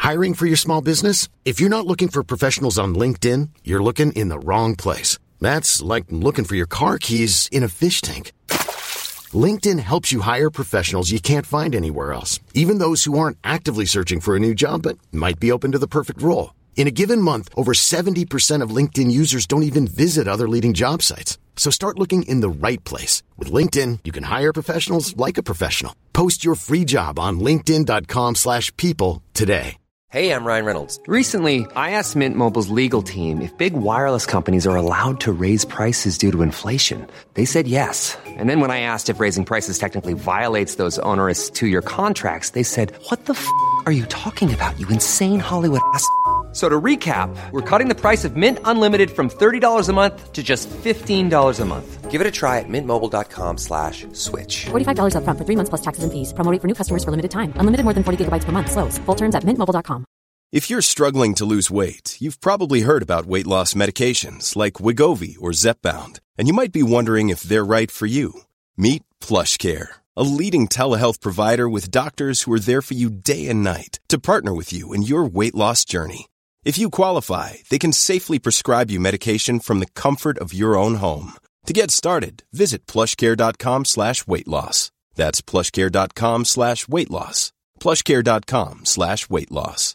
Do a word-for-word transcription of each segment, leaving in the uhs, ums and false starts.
Hiring for your small business? If you're not looking for professionals on LinkedIn, you're looking in the wrong place. That's like looking for your car keys in a fish tank. LinkedIn helps you hire professionals you can't find anywhere else, even those who aren't actively searching for a new job but might be open to the perfect role. In a given month, over seventy percent of LinkedIn users don't even visit other leading job sites. So start looking in the right place. With LinkedIn, you can hire professionals like a professional. Post your free job on linkedin.com slash people today. Hey, I'm Ryan Reynolds. Recently, I asked Mint Mobile's legal team if big wireless companies are allowed to raise prices due to inflation. They said yes. And then when I asked if raising prices technically violates those onerous two-year contracts, they said, what the f*** are you talking about, you insane Hollywood ass f- So to recap, we're cutting the price of Mint Unlimited from thirty dollars a month to just fifteen dollars a month. Give it a try at mintmobile.com slash switch. forty-five dollars up front for three months plus taxes and fees. Promo rate for new customers for limited time. Unlimited more than forty gigabytes per month. Slows full terms at mint mobile dot com. If you're struggling to lose weight, you've probably heard about weight loss medications like Wegovy or Zepbound, and you might be wondering if they're right for you. Meet PlushCare, a leading telehealth provider with doctors who are there for you day and night to partner with you in your weight loss journey. If you qualify, they can safely prescribe you medication from the comfort of your own home. To get started, visit plushcare.com slash weight loss. That's plushcare.com slash weight loss. plushcare.com slash weight loss.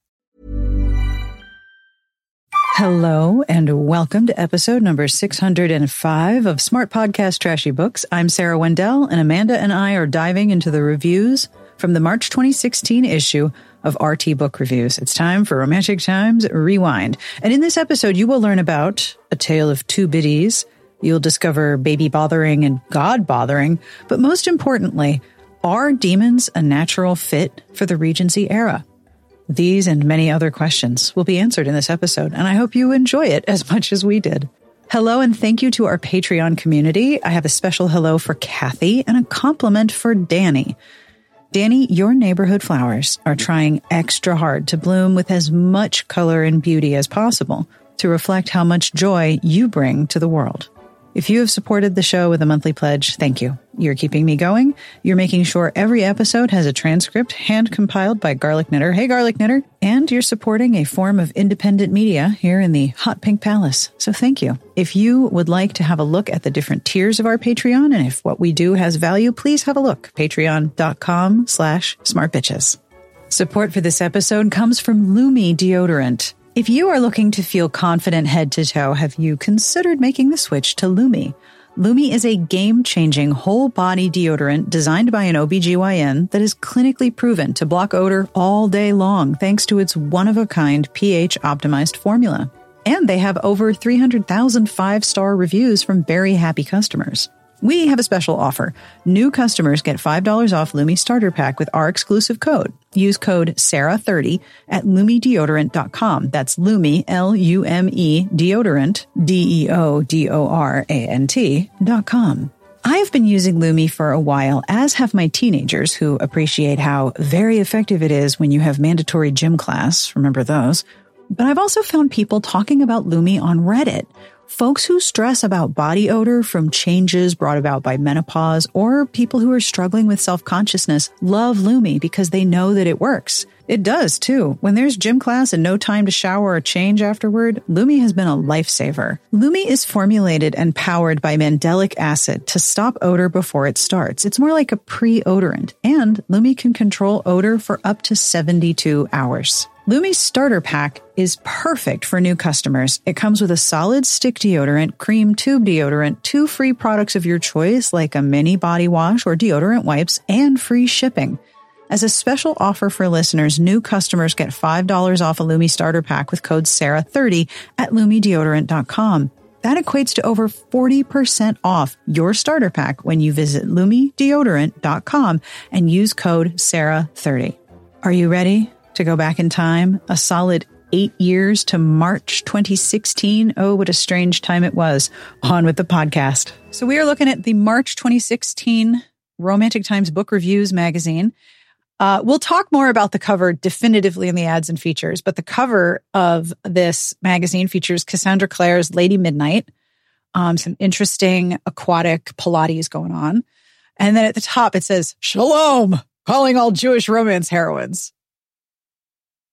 Hello and welcome to episode number six hundred five of Smart Podcast Trashy Books. I'm Sarah Wendell, and Amanda and I are diving into the reviews from the March twenty sixteen issue of R T Book Reviews. It's time for Romantic Times Rewind. And in this episode, you will learn about A Tale of Two Biddies. You'll discover baby bothering and God bothering. But most importantly, are demons a natural fit for the Regency era? These and many other questions will be answered in this episode, and I hope you enjoy it as much as we did. Hello, and thank you to our Patreon community. I have a special hello for Kathy and a compliment for Danny. Danny, your neighborhood flowers are trying extra hard to bloom with as much color and beauty as possible to reflect how much joy you bring to the world. If you have supported the show with a monthly pledge, thank you. You're keeping me going. You're making sure every episode has a transcript hand-compiled by Garlic Knitter. Hey, Garlic Knitter. And you're supporting a form of independent media here in the Hot Pink Palace. So thank you. If you would like to have a look at the different tiers of our Patreon, and if what we do has value, please have a look. Patreon.com slash smartbitches. Support for this episode comes from Lumi Deodorant. If you are looking to feel confident head to toe, have you considered making the switch to Lumi? Lumi is a game-changing whole-body deodorant designed by an O B G Y N that is clinically proven to block odor all day long thanks to its one-of-a-kind pH-optimized formula. And they have over three hundred thousand five-star reviews from very happy customers. We have a special offer. New customers get five dollars off Lumi Starter Pack with our exclusive code. Use code Sarah thirty at lumi deodorant dot com. That's Lumi, L U M E, deodorant, D E O D O R A N T, dot com. I've been using Lumi for a while, as have my teenagers, who appreciate how very effective it is when you have mandatory gym class. Remember those. But I've also found people talking about Lumi on Reddit. Folks who stress about body odor from changes brought about by menopause, or people who are struggling with self-consciousness, love Lumi because they know that it works. It does, too. When there's gym class and no time to shower or change afterward, Lumi has been a lifesaver. Lumi is formulated and powered by mandelic acid to stop odor before it starts. It's more like a pre-odorant, and Lumi can control odor for up to seventy-two hours. Lumi's starter pack is perfect for new customers. It comes with a solid stick deodorant, cream tube deodorant, two free products of your choice like a mini body wash or deodorant wipes, and free shipping. As a special offer for listeners, new customers get five dollars off a Lumi starter pack with code Sarah thirty at lumi deodorant dot com. That equates to over forty percent off your starter pack when you visit lumi deodorant dot com and use code Sarah thirty. Are you ready to go back in time a solid eight years to March twenty sixteen? Oh, what a strange time it was. On with the podcast. So we are looking at the March twenty sixteen Romantic Times Book Reviews magazine. Uh, we'll talk more about the cover definitively in the ads and features, but the cover of this magazine features Cassandra Clare's Lady Midnight, um, some interesting aquatic Pilates going on. And then at the top it says, Shalom, calling all Jewish romance heroines.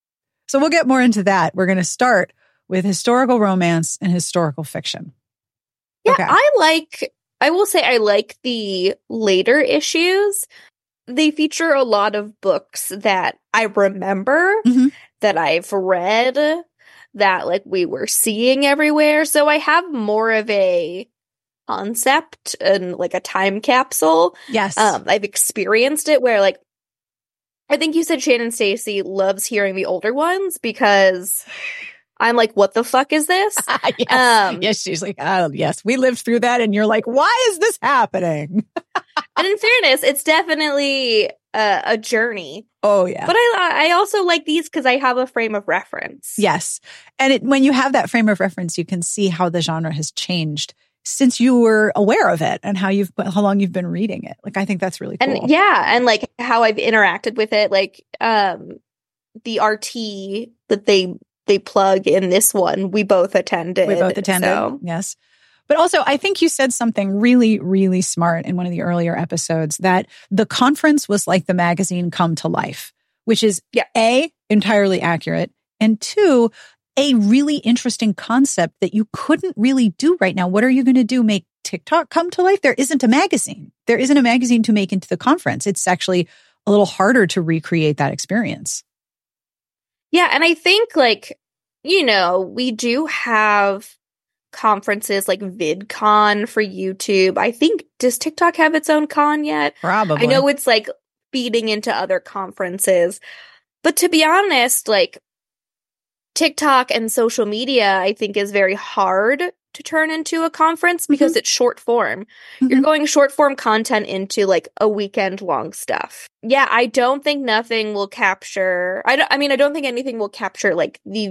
So we'll get more into that. We're going to start with historical romance and historical fiction. Yeah, Okay. I like, I will say I like the later issues. They feature a lot of books that I remember, Mhm. that I've read, that like we were seeing everywhere. So I have more of a concept and like a time capsule. Yes. Um, I've experienced it where like, I think you said Shannon Stacy loves hearing the older ones because I'm like, what the fuck is this? yes. Um, yes, she's like, oh, yes, we lived through that. And you're like, why is this happening? And in fairness, it's definitely a, a journey. Oh, yeah. But I I also like these because I have a frame of reference. Yes. And it, when you have that frame of reference, you can see how the genre has changed since you were aware of it and how you've how long you've been reading it. Like, I think that's really cool. And yeah, and like how I've interacted with it, like um the R T that they they plug in this one, we both attended. We both attended. So. Yes. But also, I think you said something really, really smart in one of the earlier episodes that the conference was like the magazine come to life, which is yeah. A, entirely accurate, and two, a really interesting concept that you couldn't really do right now. What are you going to do? Make TikTok come to life? There isn't a magazine. There isn't a magazine to make into the conference. It's actually a little harder to recreate that experience. Yeah, and I think like, you know, we do have conferences like VidCon for YouTube. I think, does TikTok have its own con yet? Probably. I know it's like feeding into other conferences. But to be honest, like TikTok and social media, I think is very hard to turn into a conference because mm-hmm. it's short form. Mm-hmm. You're going short form content into like a weekend long stuff. Yeah, I don't think nothing will capture, I, don't, I mean, I don't think anything will capture like the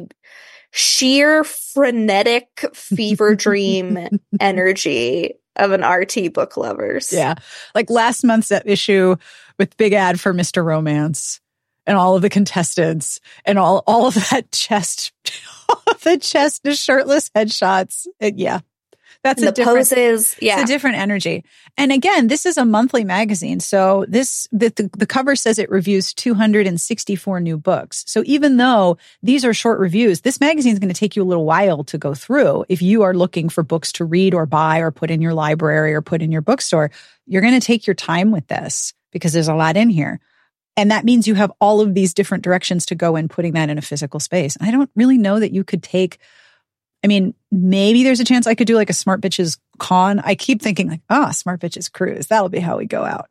sheer frenetic fever dream energy of an R T book lovers. Yeah. Like last month's issue with big ad for Mister Romance and all of the contestants and all, all of that chest, all of the chest to shirtless headshots. It, yeah. That's and a the different, poses. Yeah. It's a different energy. And again, this is a monthly magazine. So this, the, the, the cover says it reviews two hundred sixty-four new books. So even though these are short reviews, this magazine is going to take you a little while to go through. If you are looking for books to read or buy or put in your library or put in your bookstore, you're going to take your time with this because there's a lot in here. And that means you have all of these different directions to go in putting that in a physical space. I don't really know that you could take, I mean, maybe there's a chance I could do like a Smart Bitches con. I keep thinking like, ah, oh, Smart Bitches cruise. That'll be how we go out.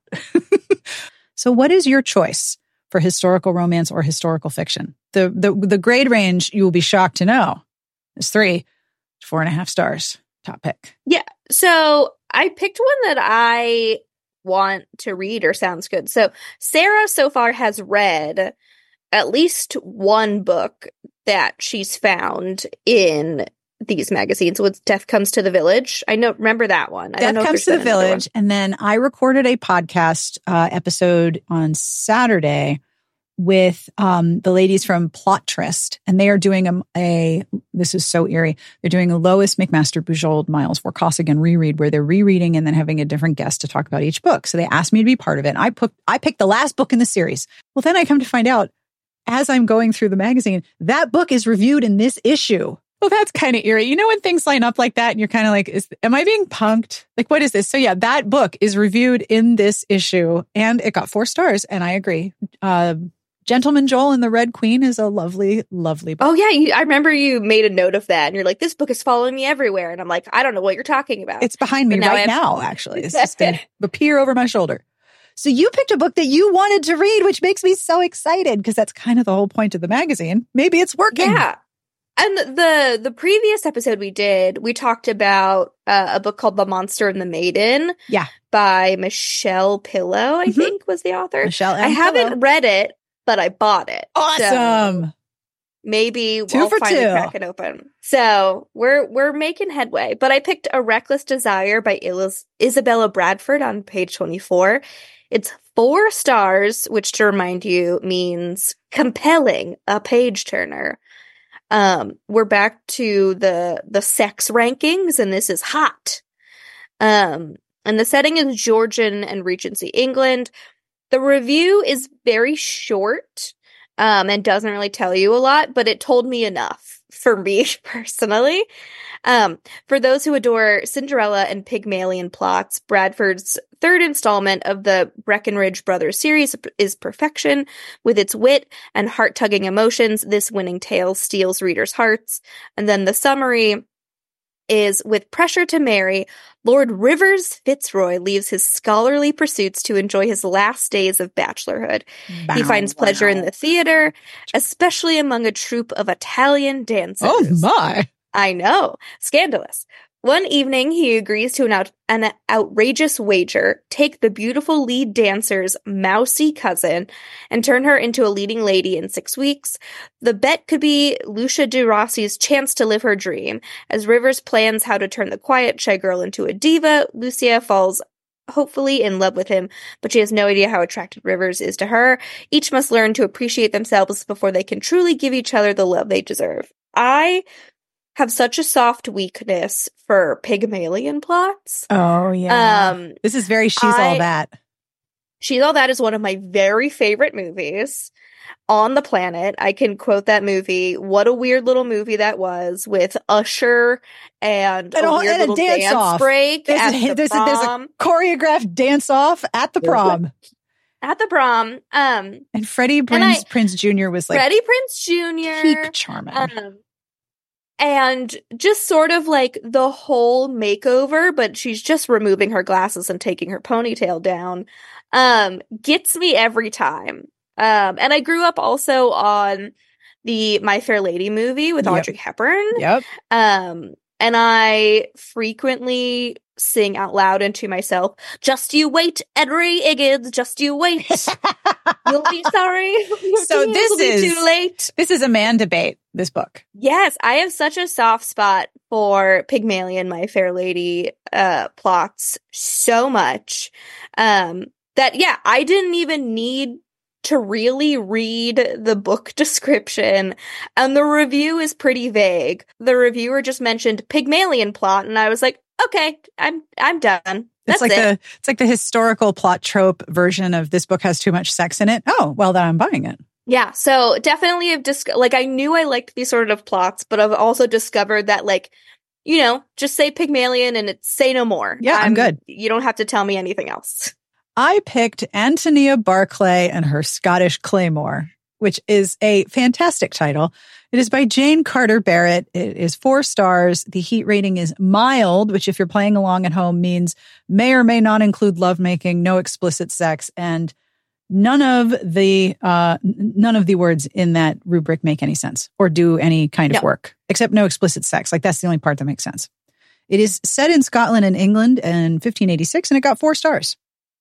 So what is your choice for historical romance or historical fiction? The, the, the grade range, you will be shocked to know, is three, four and a half stars. Top pick. Yeah. So I picked one that I want to read or sounds good. So Sarah so far has read at least one book that she's found in these magazines. With Death Comes to the Village. I know, remember that one. I Death don't know Comes to the Village. And then I recorded a podcast uh, episode on Saturday with um, the ladies from Plot Tryst, and they are doing a, a, this is so eerie, they're doing a Lois McMaster Bujold Miles Vorkosigan reread where they're rereading and then having a different guest to talk about each book. So they asked me to be part of it. And I, put, I picked the last book in the series. Well, then I come to find out, as I'm going through the magazine, that book is reviewed in this issue. Well, that's kind of eerie. You know, when things line up like that and you're kind of like, is, am I being punked? Like, what is this? So yeah, that book is reviewed in this issue and it got four stars. And I agree. Uh, Gentleman Joel and the Red Queen is a lovely, lovely book. Oh yeah. You, I remember you made a note of that and you're like, this book is following me everywhere. And I'm like, I don't know what you're talking about. It's behind me now right have- now, actually. It's just going to appear over my shoulder. So you picked a book that you wanted to read, which makes me so excited because that's kind of the whole point of the magazine. Maybe it's working. Yeah. And the the previous episode we did, we talked about uh, a book called The Monster and the Maiden. Yeah. By Michelle Pillow, I mm-hmm. think was the author. Michelle M. I haven't Pillow. read it, but I bought it. Awesome. So maybe two we'll for finally two. crack it open. So we're we're making headway. But I picked A Reckless Desire by Is- Isabella Bradford on page twenty-four. It's four stars, which to remind you means compelling, a page turner. Um, we're back to the the sex rankings, and this is hot. Um, and the setting is Georgian and Regency England. The review is very short. um, and doesn't really tell you a lot, but it told me enough for me personally. Um, for those who adore Cinderella and Pygmalion plots, Bradford's third installment of the Breckenridge Brothers series is perfection. With its wit and heart-tugging emotions, this winning tale steals readers' hearts. And then the summary is, with pressure to marry, Lord Rivers Fitzroy leaves his scholarly pursuits to enjoy his last days of bachelorhood. Bow, He finds wow. pleasure in the theater, especially among a troupe of Italian dancers. Oh, my. I know. Scandalous. One evening, he agrees to an, out- an outrageous wager, take the beautiful lead dancer's mousy cousin, and turn her into a leading lady in six weeks. The bet could be Lucia de Rossi's chance to live her dream. As Rivers plans how to turn the quiet, shy girl into a diva, Lucia falls hopefully in love with him, but she has no idea how attracted Rivers is to her. Each must learn to appreciate themselves before they can truly give each other the love they deserve. I have such a soft weakness for Pygmalion plots. Oh, yeah. Um, this is very She's I, All That. She's All That is one of my very favorite movies on the planet. I can quote that movie. What a weird little movie that was, with Usher and, And a a- weird and a little dance dance, off. break There's at a, the there's, a, there's a prom. choreographed dance-off at the prom. At the prom. Um, And Freddie And Prinze, I- Prince Junior was like Freddie Prinze Junior peak charming. Um, and just sort of like the whole makeover, but she's just removing her glasses and taking her ponytail down, um, gets me every time. Um, and I grew up also on the My Fair Lady movie with Yep. Audrey Hepburn. Yep. Um, and I frequently sing out loud into myself, "Just you wait, Edry Iggins, just you wait. You'll be sorry. So It this will be is- too late." This is a man debate, this book. Yes, I have such a soft spot for Pygmalion, My Fair Lady uh, plots so much um, that, yeah, I didn't even need to really read the book description, and the review is pretty vague. The reviewer just mentioned Pygmalion plot, and I was like, okay, I'm I'm done. That's It's like it. the it's like the historical plot trope version of this book has too much sex in it. Oh, well, then I'm buying it. Yeah, so definitely have dis- like I knew I liked these sort of plots, but I've also discovered that, like, you know, just say Pygmalion and it's say no more. Yeah, I'm good. You don't have to tell me anything else. I picked Antonia Barclay and Her Scottish Claymore, which is a fantastic title. It is by Jane Carter Barrett. It is four stars. The heat rating is mild, which if you're playing along at home means may or may not include lovemaking, no explicit sex, and none of the uh, none of the words in that rubric make any sense or do any kind of No. work, except no explicit sex. Like, that's the only part that makes sense. It is set in Scotland and England in fifteen eighty-six, and it got four stars.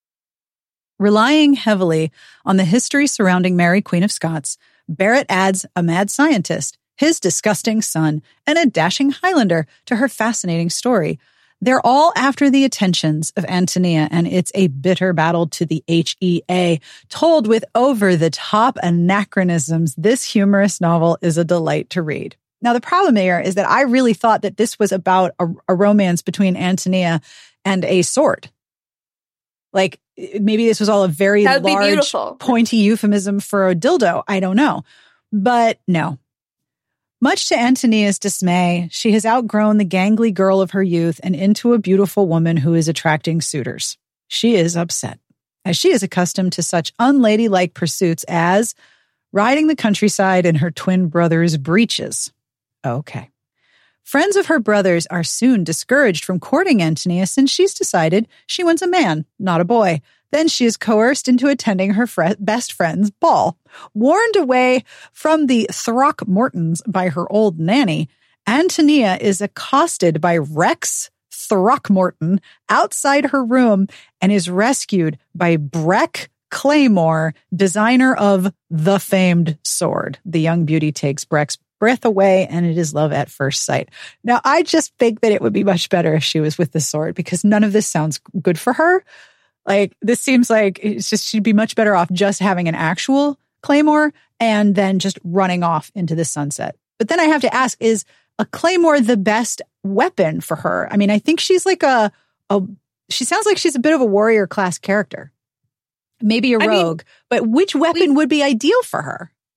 Relying heavily on the history surrounding Mary, Queen of Scots, Barrett adds a mad scientist, his disgusting son, and a dashing Highlander to her fascinating story. They're all after the attentions of Antonia, and it's a bitter battle to the H E A. Told with over-the-top anachronisms, this humorous novel is a delight to read. Now, the problem here is that I really thought that this was about a, a romance between Antonia and a sword. Like, maybe this was all a very That would be large, beautiful. pointy euphemism for a dildo. I don't know. But no. Much to Antonia's dismay, she has outgrown the gangly girl of her youth and into a beautiful woman who is attracting suitors. She is upset, as she is accustomed to such unladylike pursuits as riding the countryside in her twin brother's breeches. Okay. Friends of her brothers are soon discouraged from courting Antonia since she's decided she wants a man, not a boy. Then she is coerced into attending her fre- best friend's ball. Warned away from the Throckmortons by her old nanny, Antonia is accosted by Rex Throckmorton outside her room and is rescued by Breck Claymore, designer of the famed sword. The young beauty takes Breck's breath away, and it is love at first sight. Now, I just think that it would be much better if she was with the sword, because none of this sounds good for her. Like, this seems like it's just, she'd be much better off just having an actual claymore and then just running off into the sunset. But then I have to ask, is a claymore the best weapon for her? I mean, I think she's like a, a she sounds like she's a bit of a warrior class character. Maybe a I mean, rogue, but which weapon we- would be ideal for her?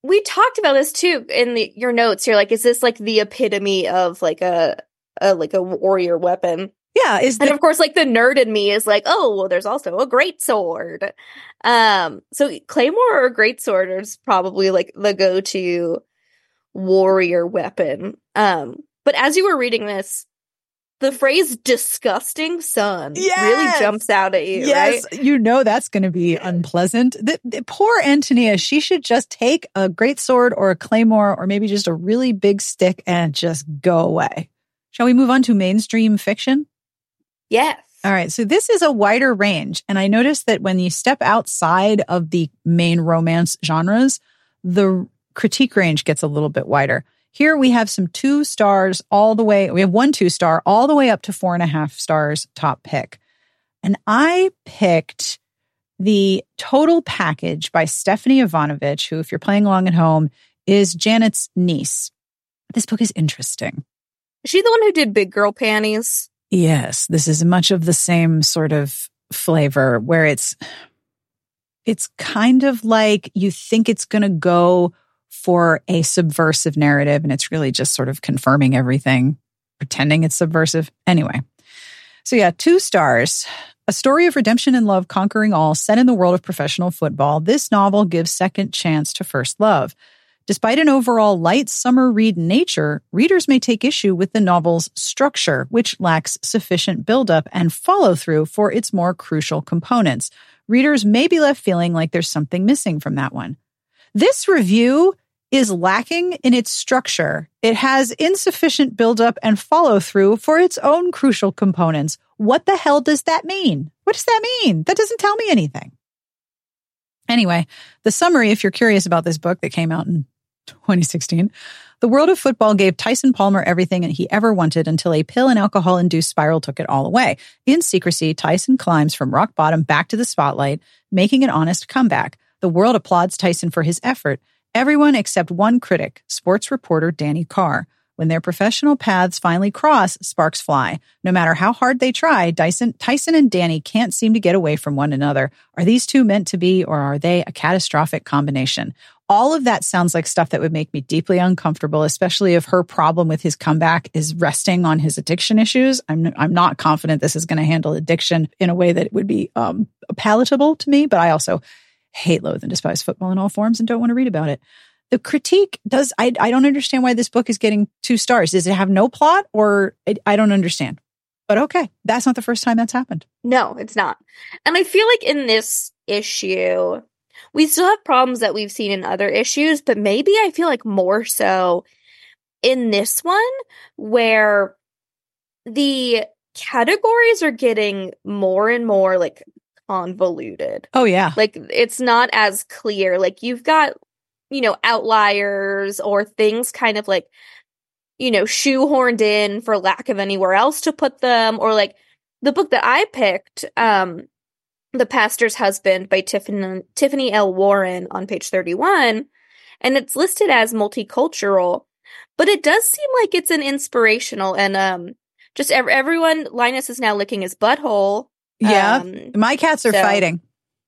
we talked about this too in the, your notes. You're like, is this like the epitome of like a, a like a warrior weapon? Yeah, is and the- of course, like the nerd in me is like, oh, well, there's also a greatsword. Um, so claymore or greatsword is probably like the go-to warrior weapon. Um, but as you were reading this, the phrase "disgusting son" yes! really jumps out at you, yes, right? You know that's going to be unpleasant. The, the poor Antonia, she should just take a greatsword or a claymore or maybe just a really big stick and just go away. Shall we move on to mainstream fiction? Yes. All right. So this is a wider range. And I noticed that when you step outside of the main romance genres, the critique range gets a little bit wider. Here we have some two stars all the way. We have one two star all the way up to four and a half stars top pick. And I picked the Total Package by Stephanie Ivanovich, who, if you're playing along at home, is Janet's niece. This book is interesting. Is she the one who did Big Girl Panties? Yes, this is much of the same sort of flavor where it's it's kind of like you think it's going to go for a subversive narrative and it's really just sort of confirming everything, pretending it's subversive. Anyway, so yeah, two stars. A story of redemption and love conquering all set in the world of professional football. This novel gives second chance to first love. Despite an overall light summer read nature, readers may take issue with the novel's structure, which lacks sufficient buildup and follow-through for its more crucial components. Readers may be left feeling like there's something missing from that one. This review is lacking in its structure. It has insufficient buildup and follow-through for its own crucial components. What the hell does that mean? What does that mean? That doesn't tell me anything. Anyway, the summary, if you're curious about this book that came out in twenty sixteen, the world of football gave Tyson Palmer everything he ever wanted until a pill and alcohol-induced spiral took it all away. In secrecy, Tyson climbs from rock bottom back to the spotlight, making an honest comeback. The world applauds Tyson for his effort. Everyone except one critic, sports reporter Danny Carr. When their professional paths finally cross, sparks fly. No matter how hard they try, Dyson, Tyson and Danny can't seem to get away from one another. Are these two meant to be, or are they a catastrophic combination? All of that sounds like stuff that would make me deeply uncomfortable, especially if her problem with his comeback is resting on his addiction issues. I'm I'm not confident this is going to handle addiction in a way that would be um, palatable to me, but I also hate, loathe, and despise football in all forms and don't want to read about it. The critique does, I, I don't understand why this book is getting two stars. Does it have no plot or I, I don't understand. But okay, that's not the first time that's happened. No, it's not. And I feel like in this issue, we still have problems that we've seen in other issues, but maybe I feel like more so in this one where the categories are getting more and more like convoluted. Oh, yeah. Like it's not as clear. Like you've got, you know, outliers or things kind of like, you know, shoehorned in for lack of anywhere else to put them. Or like the book that I picked, um, The Pastor's Husband by Tiffany, Tiffany L. Warren on page thirty-one. And it's listed as multicultural, but it does seem like it's an inspirational and, um, just ev- everyone, Linus is now licking his butthole. Yeah. Um, my cats are so, fighting.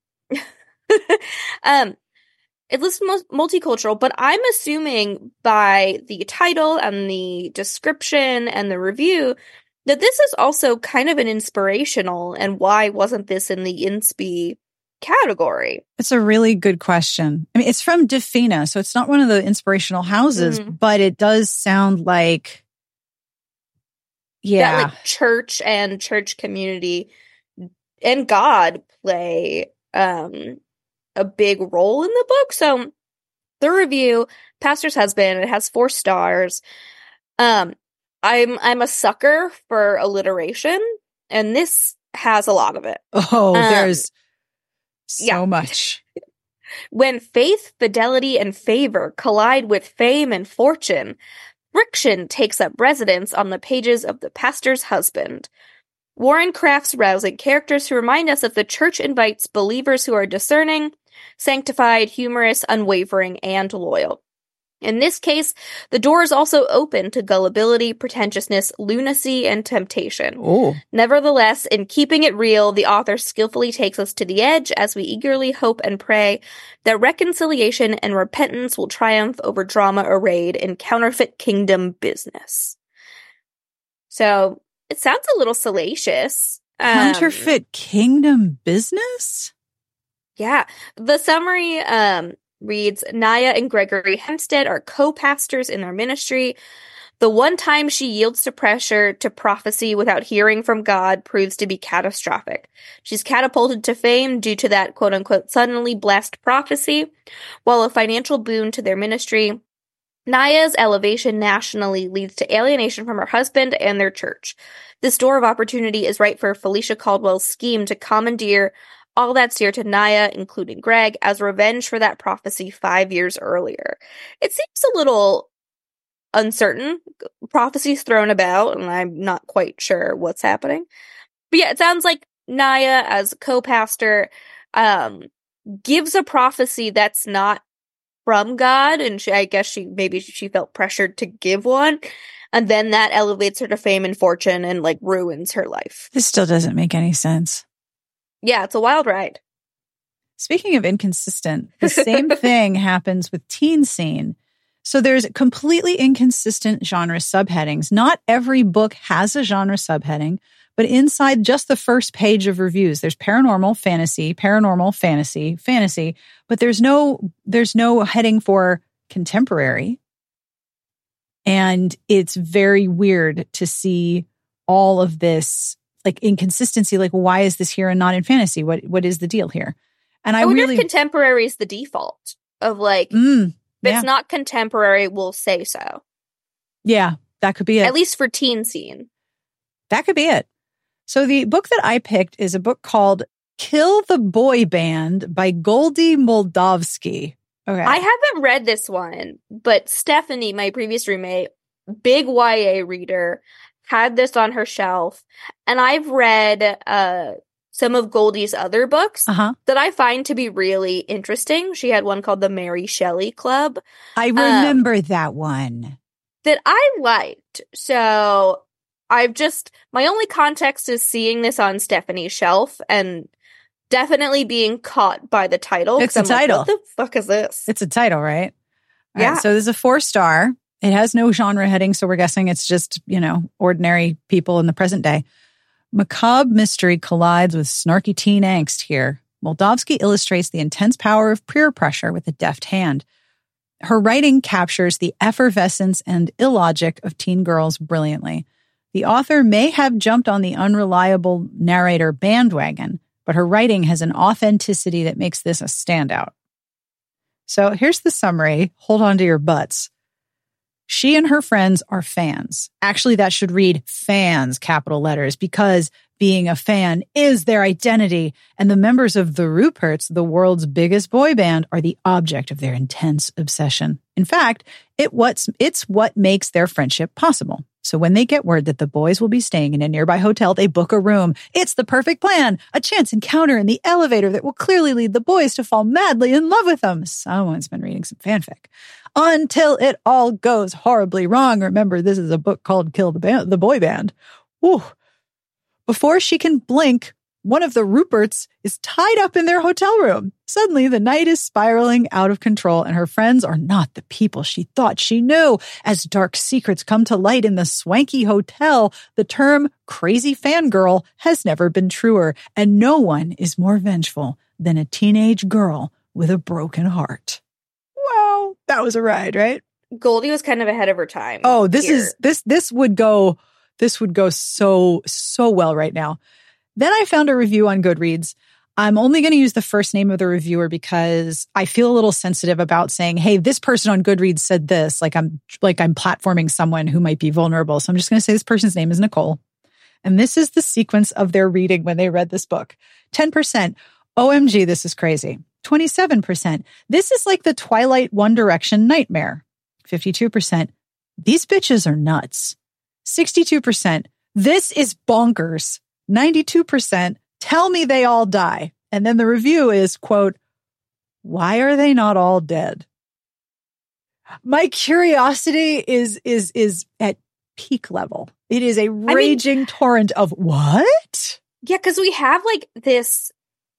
um, It lists multicultural, but I'm assuming by the title and the description and the review that this is also kind of an inspirational, and why wasn't this in the inspi category? It's a really good question. I mean, it's from Defina, so it's not one of the inspirational houses, mm. but it does sound like, yeah. That like church and church community and God play, um, a big role in the book. So the review, Pastor's Husband, it has four stars. Um, I'm I'm a sucker for alliteration, and this has a lot of it. Oh, um, there's so yeah. much. When faith, fidelity, and favor collide with fame and fortune, friction takes up residence on the pages of The Pastor's Husband. Warren crafts rousing characters who remind us that the church invites believers who are discerning, sanctified, humorous, unwavering, and loyal. In this case, the door is also open to gullibility, pretentiousness, lunacy, and temptation. Oh. Nevertheless, in keeping it real, the author skillfully takes us to the edge as we eagerly hope and pray that reconciliation and repentance will triumph over drama arrayed in counterfeit kingdom business. So, it sounds a little salacious. Counterfeit um, kingdom business? Yeah. The summary um, reads, Naya and Gregory Hempstead are co-pastors in their ministry. The one time she yields to pressure to prophecy without hearing from God proves to be catastrophic. She's catapulted to fame due to that quote-unquote suddenly blessed prophecy, while a financial boon to their ministry. Naya's elevation nationally leads to alienation from her husband and their church. This door of opportunity is right for Felicia Caldwell's scheme to commandeer all that's dear to Naya, including Greg, as revenge for that prophecy five years earlier. It seems a little uncertain. Prophecies thrown about, and I'm not quite sure what's happening. But yeah, it sounds like Naya, as co-pastor, um, gives a prophecy that's not from God, and she, I guess she maybe she felt pressured to give one, and then that elevates her to fame and fortune and like ruins her life. This still doesn't make any sense. Yeah, it's a wild ride. Speaking of inconsistent, the same thing happens with Teen Scene. So there's completely inconsistent genre subheadings. Not every book has a genre subheading, but inside just the first page of reviews, there's paranormal, fantasy, paranormal, fantasy, fantasy, but there's no there's no heading for contemporary. And it's very weird to see all of this like inconsistency. Like, why is this here and not in fantasy? What what is the deal here? And I, I wonder really if contemporary is the default of like, mm, if yeah. it's not contemporary, we'll say so. Yeah, that could be it. At least for Teen Scene. That could be it. So the book that I picked is a book called Kill the Boy Band by Goldie Moldavsky. Okay. I haven't read this one, but Stephanie, my previous roommate, big Y A reader, had this on her shelf. And I've read uh, some of Goldie's other books uh-huh. that I find to be really interesting. She had one called the Mary Shelley Club. I remember um, that one. That I liked. So I've just, my only context is seeing this on Stephanie's shelf and definitely being caught by the title. It's a I'm title. Like, what the fuck is this? It's a title, right? All yeah. Right, so there's a four star. It has no genre heading, so we're guessing it's just, you know, ordinary people in the present day. Macabre mystery collides with snarky teen angst here. Moldavsky illustrates the intense power of peer pressure with a deft hand. Her writing captures the effervescence and illogic of teen girls brilliantly. The author may have jumped on the unreliable narrator bandwagon, but her writing has an authenticity that makes this a standout. So here's the summary. Hold on to your butts. She and her friends are fans. Actually, that should read fans, capital letters, because being a fan is their identity, and the members of the Ruperts, the world's biggest boy band, are the object of their intense obsession. In fact, it what's, it's what makes their friendship possible. So when they get word that the boys will be staying in a nearby hotel, they book a room. It's the perfect plan, a chance encounter in the elevator that will clearly lead the boys to fall madly in love with them. Someone's been reading some fanfic. Until it all goes horribly wrong. Remember, this is a book called Kill the Band, the Boy Band. Whew. Before she can blink, one of the Ruperts is tied up in their hotel room. Suddenly, the night is spiraling out of control, and her friends are not the people she thought she knew. As dark secrets come to light in the swanky hotel, the term crazy fangirl has never been truer, and no one is more vengeful than a teenage girl with a broken heart. Wow, that was a ride, right? Goldie was kind of ahead of her time. Oh, this here. is this this would go this would go so so well right now. Then I found a review on Goodreads. I'm only going to use the first name of the reviewer because I feel a little sensitive about saying, "Hey, this person on Goodreads said this." Like I'm like I'm platforming someone who might be vulnerable. So I'm just going to say this person's name is Nicole. And this is the sequence of their reading when they read this book. ten percent. O M G, this is crazy. twenty-seven percent. This is like the Twilight One Direction nightmare. fifty-two percent. These bitches are nuts. sixty-two percent. This is bonkers. ninety-two percent. Tell me they all die. And then the review is, quote, why are they not all dead? My curiosity is is is at peak level. It is a raging I mean, torrent of what? Yeah, because we have like this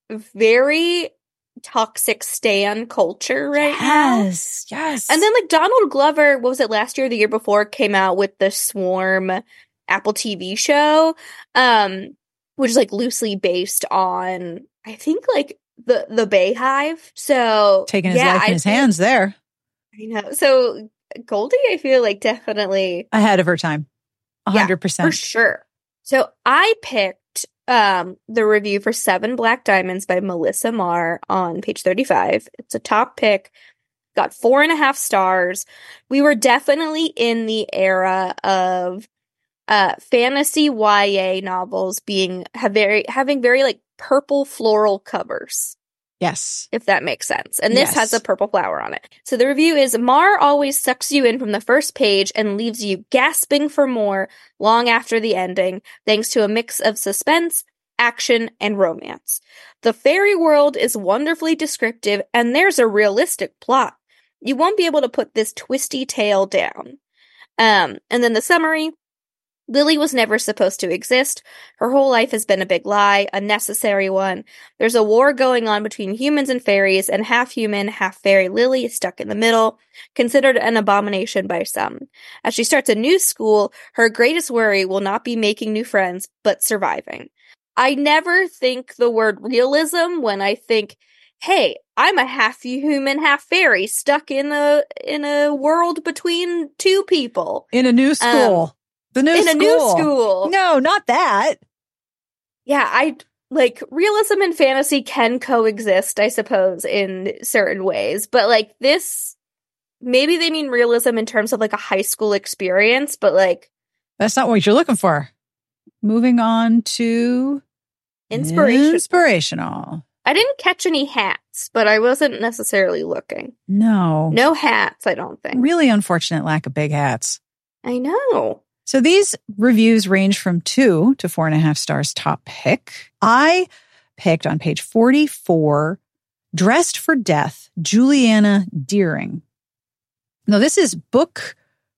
very toxic stan culture right yes, now. Yes, yes. And then like Donald Glover, what was it, last year or the year before, came out with the Swarm Apple T V show, um, which is like loosely based on, I think, like the the Bayhive. So taking his yeah, life in I his think, hands there. I know. So Goldie, I feel like definitely ahead of her time. A hundred percent. For sure. So I picked um, the review for Seven Black Diamonds by Melissa Marr on page thirty-five. It's a top pick. Got four and a half stars. We were definitely in the era of uh, fantasy Y A novels being have very having very like purple floral covers. Yes. If that makes sense. And this yes. has a purple flower on it. So the review is, Marr always sucks you in from the first page and leaves you gasping for more long after the ending, thanks to a mix of suspense, action, and romance. The fairy world is wonderfully descriptive, and there's a realistic plot. You won't be able to put this twisty tale down. Um, and then the summary. Lily was never supposed to exist. Her whole life has been a big lie, a necessary one. There's a war going on between humans and fairies, and half-human, half-fairy Lily is stuck in the middle, considered an abomination by some. As she starts a new school, her greatest worry will not be making new friends, but surviving. I never think the word realism when I think, hey, I'm a half-human, half-fairy stuck in a in a world between two people. In a new school. Um, The new in school. a new school. No, not that. Yeah, I like realism and fantasy can coexist, I suppose, in certain ways. But like this, maybe they mean realism in terms of like a high school experience, but like that's not what you're looking for. Moving on to inspiration. Inspirational. I didn't catch any hats, but I wasn't necessarily looking. No. No hats, I don't think. Really unfortunate lack of big hats. I know. So these reviews range from two to four and a half stars top pick. I picked on page forty-four, Dressed for Death, Juliana Deering. No, this is book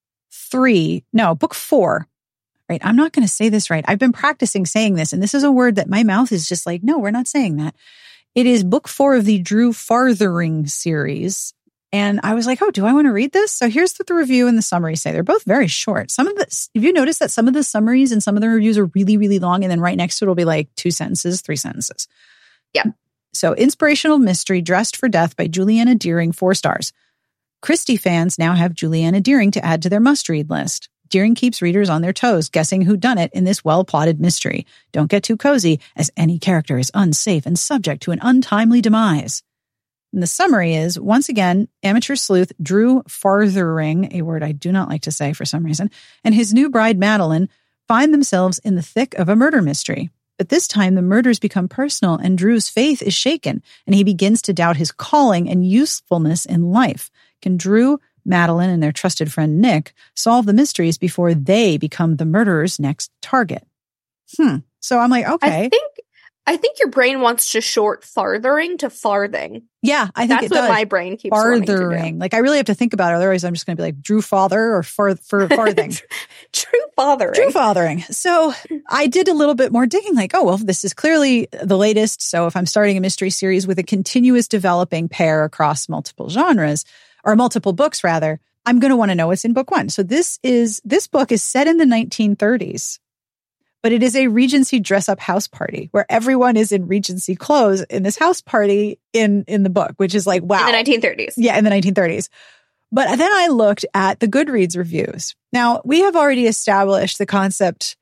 three. No, book four. Right. I'm not going to say this right. I've been practicing saying this, and this is a word that my mouth is just like, no, we're not saying that. It is book four of the Drew Farthering series. And I was like, oh, do I want to read this? So here's what the review and the summary say. They're both very short. Some of the, if you notice that some of the summaries and some of the reviews are really, really long, and then right next to it will be like two sentences, three sentences. Yeah. So Inspirational Mystery, Dressed for Death by Juliana Deering, four stars. Christie fans now have Juliana Deering to add to their must-read list. Deering keeps readers on their toes, guessing whodunit in this well-plotted mystery. Don't get too cozy, as any character is unsafe and subject to an untimely demise. And the summary is, once again, amateur sleuth Drew Farthering, a word I do not like to say for some reason, and his new bride Madeline find themselves in the thick of a murder mystery. But this time the murders become personal and Drew's faith is shaken, and he begins to doubt his calling and usefulness in life. Can Drew, Madeline, and their trusted friend Nick solve the mysteries before they become the murderer's next target? Hmm. So I'm like, okay. I think I think your brain wants to short farthering to farthing. Yeah, I think that's it what does. my brain keeps farthering. Farthering. Like I really have to think about it. Otherwise, I'm just going to be like Drew Father or far, for farthing. True fathering. True fathering. So I did a little bit more digging. Like, oh well, this is clearly the latest. So if I'm starting a mystery series with a continuous developing pair across multiple genres or multiple books, rather, I'm going to want to know what's in book one. So this is this book is set in the nineteen thirties. But it is a Regency dress-up house party where everyone is in Regency clothes in this house party in, in the book, which is like, wow. In the nineteen thirties. Yeah, in the nineteen thirties. But then I looked at the Goodreads reviews. Now, we have already established the concept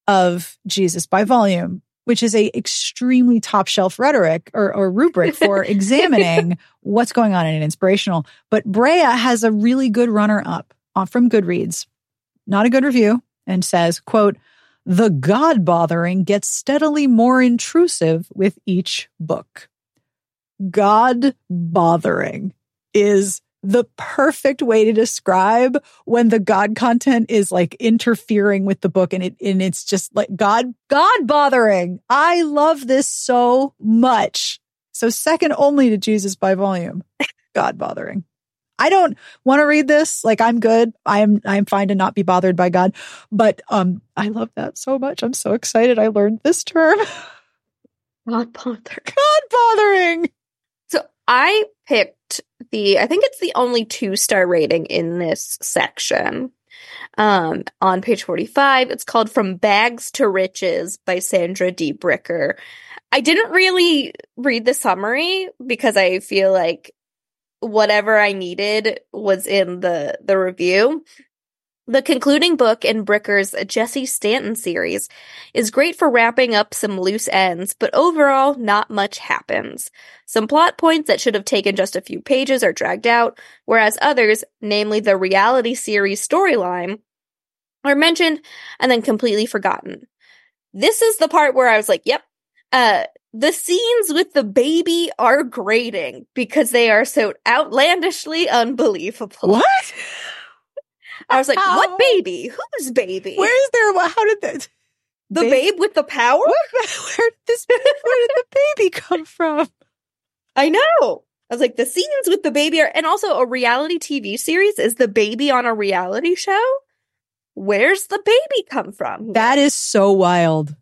of Jesus by volume, which is a extremely top-shelf rhetoric or, or rubric for examining what's going on in an inspirational. But Brea has a really good runner-up from Goodreads. Not a good review, and says, quote, "The God-bothering gets steadily more intrusive with each book." God-bothering is the perfect way to describe when the God content is like interfering with the book, and it and it's just like God, God-bothering. I love this so much. So second only to Jesus by volume. God-bothering. I don't want to read this. Like, I'm good. I'm I'm fine to not be bothered by God. But um, I love that so much. I'm so excited I learned this term. God bothering. God bothering. So I picked the, I think it's the only two-star rating in this section. Um, on page forty-five, it's called From Bags to Riches by Sandra D. Bricker. I didn't really read the summary because I feel like whatever I needed was in the, the review. The concluding book in Bricker's Jesse Stanton series is great for wrapping up some loose ends, but overall, not much happens. Some plot points that should have taken just a few pages are dragged out, whereas others, namely the reality series storyline, are mentioned and then completely forgotten. This is the part where I was like, yep, uh, the scenes with the baby are grating because they are so outlandishly unbelievable. What? I was like, How? what baby? Whose baby? Where is there? How did that? The babe, babe with the power? What, where did this? Where did the baby come from? I know. I was like, the scenes with the baby are, and also a reality T V series. Is the baby on a reality show? Where's the baby come from? That is so wild.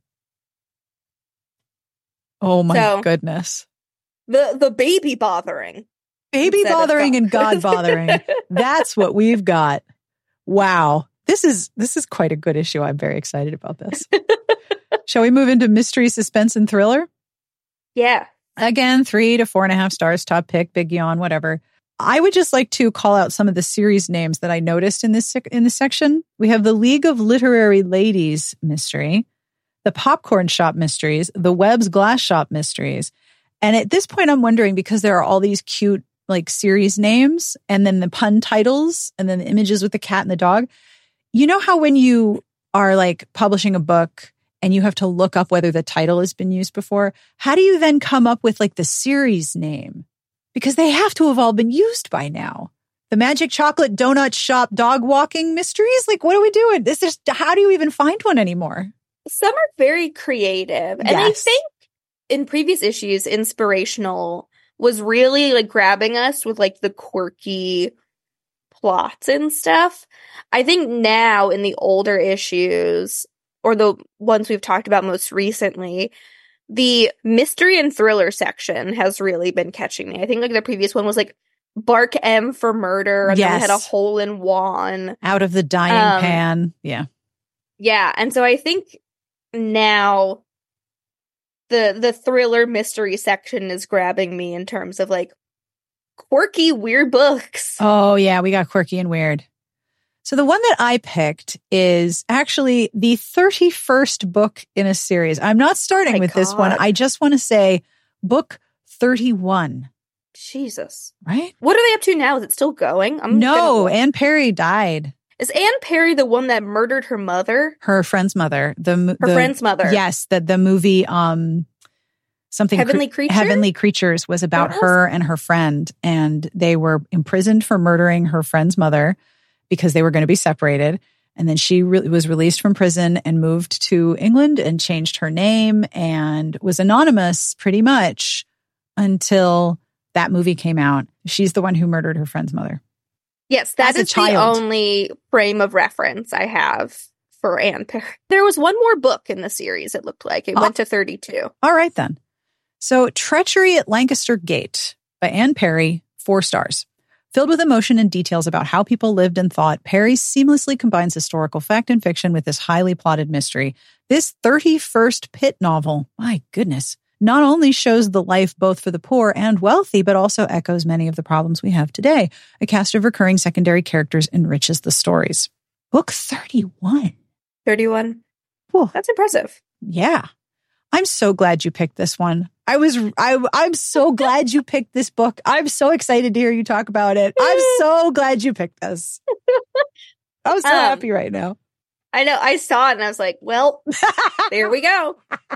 Oh my So, goodness. The the baby bothering. Baby Instead of bothering God. and God bothering. That's what we've got. Wow. This is this is quite a good issue. I'm very excited about this. Shall we move into mystery, suspense, and thriller? Yeah. Again, three to four and a half stars, top pick, big yawn, whatever. I would just like to call out some of the series names that I noticed in this sec- in this section. We have the League of Literary Ladies mystery, the Popcorn Shop mysteries, the Webb's Glass Shop mysteries. And at this point, I'm wondering, because there are all these cute like series names and then the pun titles and then the images with the cat and the dog. You know how when you are like publishing a book and you have to look up whether the title has been used before, how do you then come up with like the series name? Because they have to have all been used by now. The Magic Chocolate Donut Shop Dog Walking Mysteries? Like, what are we doing? This is, how do you even find one anymore? Some are very creative. And I Yes. think in previous issues, Inspirational was really like grabbing us with like the quirky plots and stuff. I think now in the older issues, or the ones we've talked about most recently, the mystery and thriller section has really been catching me. I think like the previous one was like Bark M for murder, and then Yes. we had a hole in one. Out of the dying Um, pan. Yeah. Yeah, and so I think now the the thriller mystery section is grabbing me in terms of like quirky, weird books. Oh, yeah. We got quirky and weird. So the one that I picked is actually the thirty-first book in a series. I'm not starting My with this one. God. I just want to say book thirty-one, Jesus. right? What are they up to now? Is it still going? I'm No, gonna- Anne Perry died. Is Anne Perry the one that murdered her mother? Her friend's mother. The mo- Her the- friend's mother. Yes, the the movie um something Heavenly Creature? Heavenly Creatures was about What was her and her friend, and they were imprisoned for murdering her friend's mother because they were going to be separated. And then she re- was released from prison and moved to England and changed her name and was anonymous pretty much until that movie came out. She's the one who murdered her friend's mother. Yes, that As a is the child. only frame of reference I have for Anne Perry. There was one more book in the series, it looked like. It Oh. went to thirty-two. All right, then. So, Treachery at Lancaster Gate by Anne Perry, four stars. Filled with emotion and details about how people lived and thought, Perry seamlessly combines historical fact and fiction with this highly plotted mystery. This thirty-first Pitt novel, my goodness, not only shows the life both for the poor and wealthy, but also echoes many of the problems we have today. A cast of recurring secondary characters enriches the stories. Book thirty-one. thirty-one. Whew. That's impressive. Yeah. I'm so glad you picked this one. I was, I, I'm so glad you picked this book. I'm so excited to hear you talk about it. I'm so glad you picked this. I'm so Um, happy right now. I know. I saw it and I was like, well, there we go.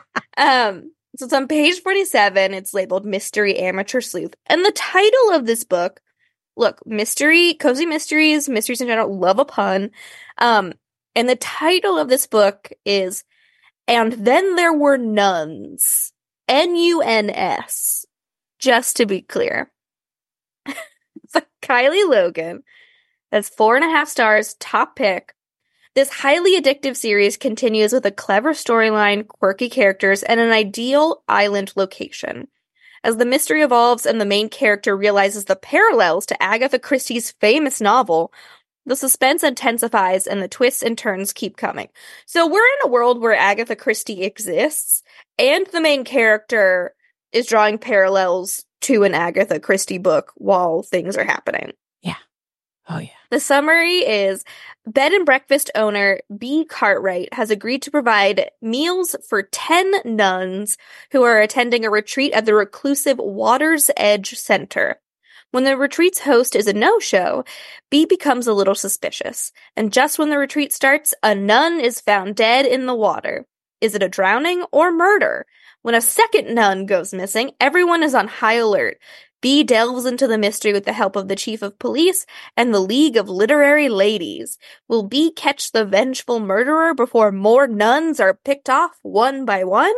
Um, so it's on page forty-seven. It's labeled Mystery Amateur Sleuth. And the title of this book, look, mystery, cozy mysteries, mysteries in general, love a pun. Um, and the title of this book is And Then There Were Nuns. N U N S. Just to be clear. It's like, Kylie Logan. That's four and a half stars, top pick. This highly addictive series continues with a clever storyline, quirky characters, and an ideal island location. As the mystery evolves and the main character realizes the parallels to Agatha Christie's famous novel, the suspense intensifies and the twists and turns keep coming. So we're in a world where Agatha Christie exists, and the main character is drawing parallels to an Agatha Christie book while things are happening. Yeah. Oh, yeah. The summary is, bed and breakfast owner B. Cartwright has agreed to provide meals for ten nuns who are attending a retreat at the reclusive Water's Edge Center. When the retreat's host is a no-show, B becomes a little suspicious, and just when the retreat starts, a nun is found dead in the water. Is it a drowning or murder? When a second nun goes missing, everyone is on high alert. B delves into the mystery with the help of the chief of police and the League of Literary Ladies. Will B catch the vengeful murderer before more nuns are picked off one by one?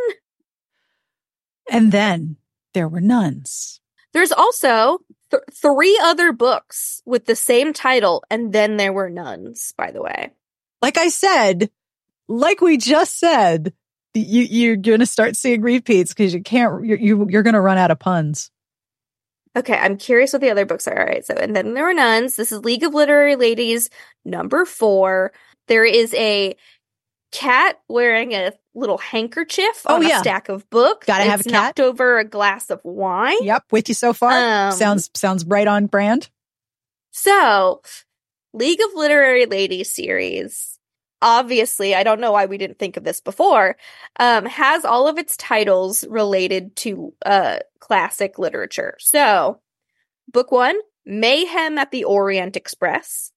And then there were nuns. There's also th- three other books with the same title, and then there were nuns, by the way. Like I said, like we just said, you, you're going to start seeing repeats because you can't, you're, you, you're going to run out of puns. Okay, I'm curious what the other books are. All right, so, and then there were nuns. This is League of Literary Ladies, number four. There is a cat wearing a little handkerchief oh, on yeah. a stack of books. Gotta it's have a cat. knocked over a glass of wine. Yep, with you so far. Um, sounds sounds right on brand. So, League of Literary Ladies series, obviously, I don't know why we didn't think of this before, um, has all of its titles related to uh, classic literature. So, book one, Mayhem at the Orient Express.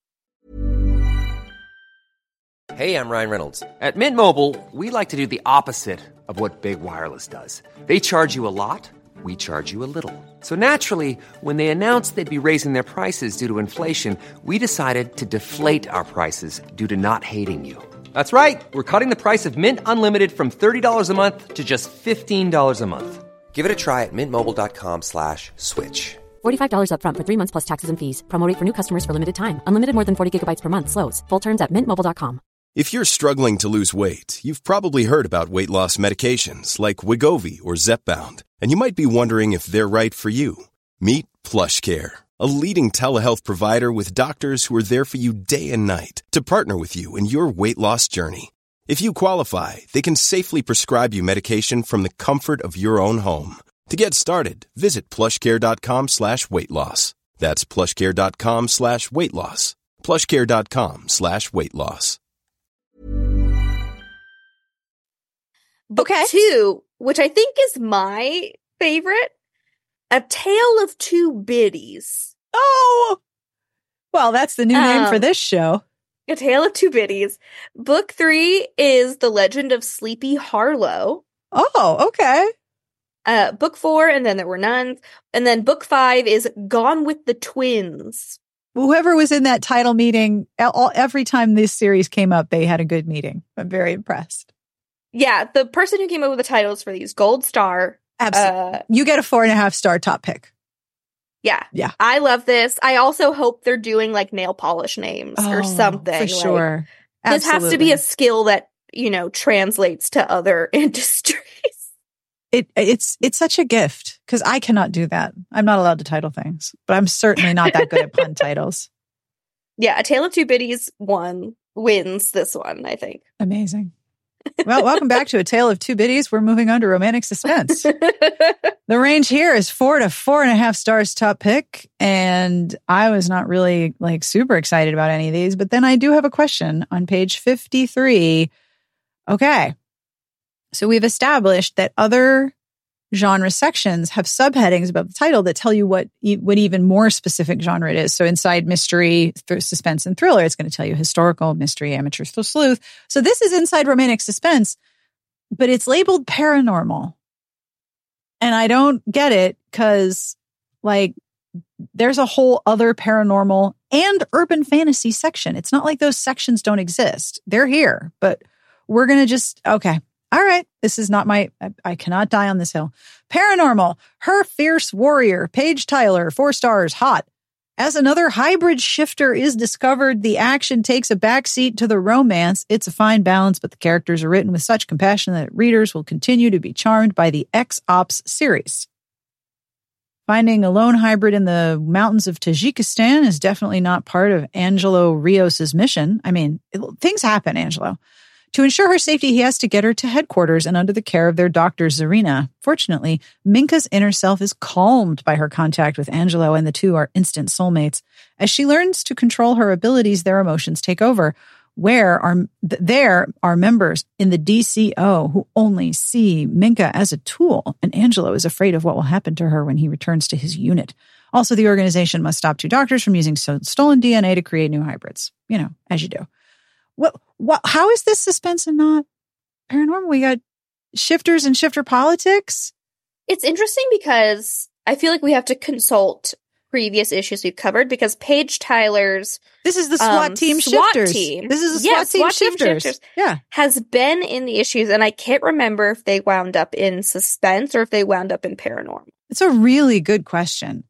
Hey, I'm Ryan Reynolds. At Mint Mobile, we like to do the opposite of what Big Wireless does. They charge you a lot, we charge you a little. So naturally, when they announced they'd be raising their prices due to inflation, we decided to deflate our prices due to not hating you. That's right. We're cutting the price of Mint Unlimited from thirty dollars a month to just fifteen dollars a month. Give it a try at mintmobile.com slash switch. forty-five dollars up front for three months plus taxes and fees. Promo rate for new customers for limited time. Unlimited more than forty gigabytes per month slows. Full terms at mint mobile dot com. If you're struggling to lose weight, you've probably heard about weight loss medications like Wegovy or Zepbound, and you might be wondering if they're right for you. Meet PlushCare, a leading telehealth provider with doctors who are there for you day and night to partner with you in your weight loss journey. If you qualify, they can safely prescribe you medication from the comfort of your own home. To get started, visit plushcare.com slash weight loss. That's plushcare.com slash weight loss. plushcare.com slash weight loss. Book Okay. two, which I think is my favorite, A Tale of Two Biddies. Oh, well, that's the new name for Um, this show. A Tale of Two Biddies. Book three is The Legend of Sleepy Harlow. Oh, okay. Uh, book four, and then there were nuns. And then book five is Gone with the Twins. Whoever was in that title meeting, all, every time this series came up, they had a good meeting. I'm very impressed. Yeah, the person who came up with the titles for these, Gold Star. Absolutely. Uh, You get a four and a half star top pick. yeah. Yeah. I love this. I also hope they're doing like nail polish names or Oh, something. For like, sure. This has to be a skill that, you know, translates to other industries. It it's it's such a gift because I cannot do that. I'm not allowed to title things, but I'm certainly not that good at pun titles. Yeah, A Tale of Two Biddies one wins this one, I think. Amazing. Well, welcome back to A Tale of Two Biddies. We're moving on to romantic suspense. The range here is four to four and a half stars top pick. And I was not really like super excited about any of these, but then I do have a question on page fifty-three. Okay. So we've established that other genre sections have subheadings above the title that tell you what, what even more specific genre it is. So inside mystery, th- suspense, and thriller, it's going to tell you historical, mystery, amateur, sleuth. So this is inside romantic suspense, but it's labeled paranormal. And I don't get it because, like, there's a whole other paranormal and urban fantasy section. It's not like those sections don't exist. They're here, but we're going to just, okay. All right. This is not my, I, I cannot die on this hill. Paranormal, Her Fierce Warrior, Paige Tyler, four stars, hot. As another hybrid shifter is discovered, the action takes a backseat to the romance. It's a fine balance, but the characters are written with such compassion that readers will continue to be charmed by the X-Ops series. Finding a lone hybrid in the mountains of Tajikistan is definitely not part of Angelo Rios' mission. I mean, it, things happen, Angelo. To ensure her safety, he has to get her to headquarters and under the care of their doctor, Zarina. Fortunately, Minka's inner self is calmed by her contact with Angelo, and the two are instant soulmates. As she learns to control her abilities, their emotions take over. Where are there are members in the D C O who only see Minka as a tool, and Angelo is afraid of what will happen to her when he returns to his unit. Also, the organization must stop two doctors from using stolen D N A to create new hybrids. You know, as you do. What? What? How is this suspense and not paranormal? We got shifters and shifter politics. It's interesting because I feel like we have to consult previous issues we've covered because Paige Tyler's this is the SWAT um, team SWAT shifters. Team, This is the SWAT, yeah, team, SWAT shifters. team shifters. Yeah, has been in the issues, and I can't remember if they wound up in suspense or if they wound up in paranormal. it's a really good question.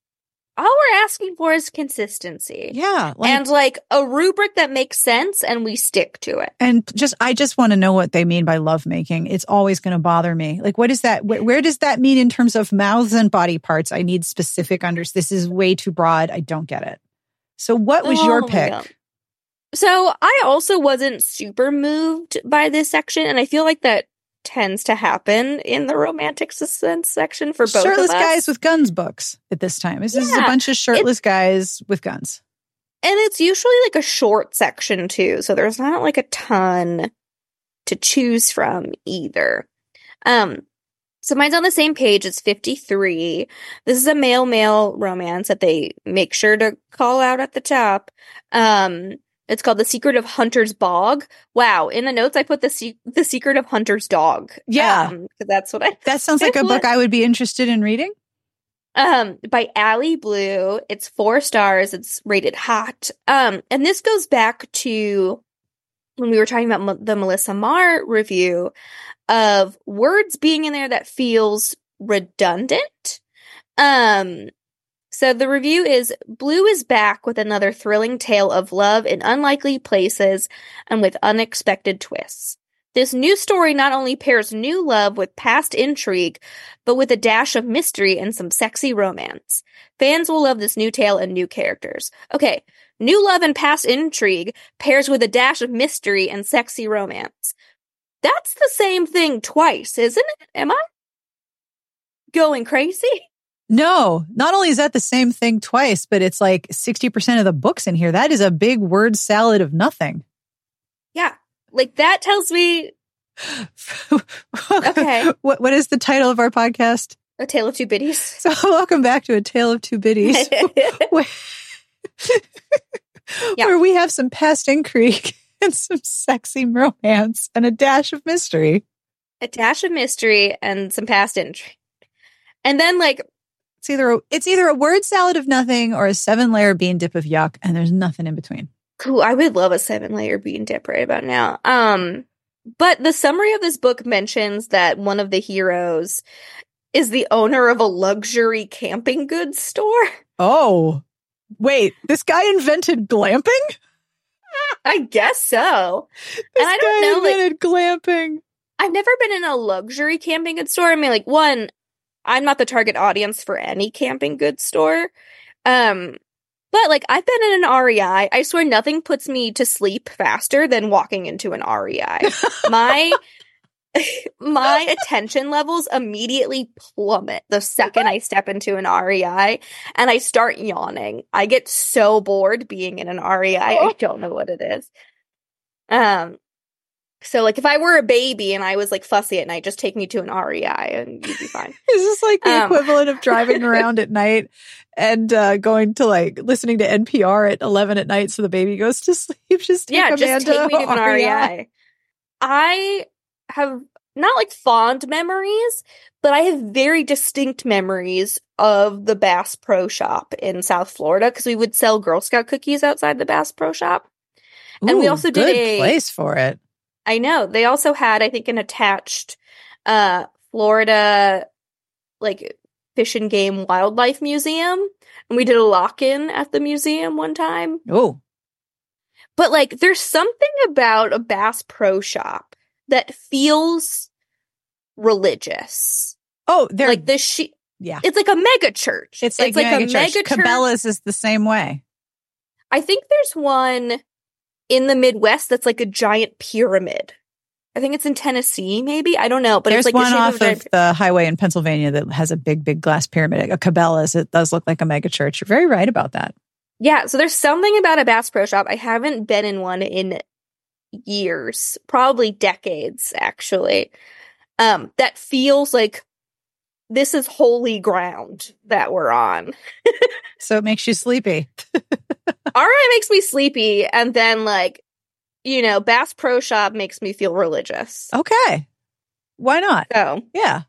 All we're asking for is consistency. Yeah, like, and like a rubric that makes sense and we stick to it. and just I just want to know what they mean by lovemaking. It's always going to bother me. Like, what is that? Where, where does that mean in terms of mouths and body parts? I need specific unders. This is way too broad. I don't get it. So, what was Oh your my pick? God. So I also wasn't super moved by this section, and I feel like that tends to happen in the romantic suspense section for both Shirtless of us. guys with guns books at this time. This is a Yeah, bunch of shirtless guys with guns. And it's usually like a short section too, so there's not like a ton to choose from either. Um, so mine's on the same page. It's fifty-three. This is a male-male romance that they make sure to call out at the top. Um, it's called The Secret of Hunter's Bog. Wow. In the notes, I put the se- the Secret of Hunter's Dog. Yeah. Um, 'cause that's what I That sounds like a book I would be interested in reading. Um, by Allie Blue. It's four stars. It's rated hot. Um, and this goes back to when we were talking about M- the Melissa Marr review of words being in there that feels redundant. Um, so the review is Blue is back with another thrilling tale of love in unlikely places and with unexpected twists. This new story not only pairs new love with past intrigue, but with a dash of mystery and some sexy romance. Fans will love this new tale and new characters. Okay, new love and past intrigue pairs with a dash of mystery and sexy romance. That's the same thing twice, isn't it? Am I going crazy? No, not only is that the same thing twice, but it's like sixty percent of the books in here. That is a big word salad of nothing. Yeah. Like, that tells me... Okay. What What is the title of our podcast? A Tale of Two Biddies. So, welcome back to A Tale of Two Biddies, where, Yeah. where we have some past intrigue and some sexy romance and a dash of mystery. A dash of mystery and some past intrigue. And then, like... It's either a, it's either a word salad of nothing or a seven layer bean dip of yuck, and there's nothing in between. Cool. I would love a seven layer bean dip right about now. Um, but the summary of this book mentions that one of the heroes is the owner of a luxury camping goods store. Oh, wait, this guy invented glamping? I guess so. This and I don't guy know, like, invented glamping. I've never been in a luxury camping goods store. I mean, like, one, I'm not the target audience for any camping goods store. Um, but like, I've been in an R E I. I swear nothing puts me to sleep faster than walking into an R E I. My my attention levels immediately plummet the second I step into an R E I, and I start yawning. I get so bored being in an R E I. I don't know what it is. Um, so like if I were a baby and I was like fussy at night, just take me to an R E I and you'd be fine. Is this like the Um, equivalent of driving around at night and uh, going to like listening to N P R at eleven at night so the baby goes to sleep? Just take Yeah, Amanda just take me to an R E I. R E I. I have not like fond memories, but I have very distinct memories of the Bass Pro Shop in South Florida because we would sell Girl Scout cookies outside the Bass Pro Shop. And we Ooh, also did good a- place for it. I know. They also had, I think, an attached uh, Florida like Fish and Game Wildlife Museum, and we did a lock-in at the museum one time. Oh. But, like, there's something about a Bass Pro Shop that feels religious. Oh, they're like the she. Yeah, it's like a mega church. It's like, it's like mega a church. mega church. Cabela's is the same way. I think there's one in the Midwest that's like a giant pyramid. I think it's in Tennessee, maybe. I don't know, but there's it's like one the off of, of the highway in Pennsylvania that has a big, big glass pyramid. A Cabela's. It does look like a mega church. You're very right about that. Yeah, so there's something about a Bass Pro Shop. I haven't been in one in years, probably decades, actually. Um, that feels like this is holy ground that we're on. So it makes you sleepy. R I makes me sleepy, and then, like, you know, Bass Pro Shop makes me feel religious. Okay. Why not? So. Yeah.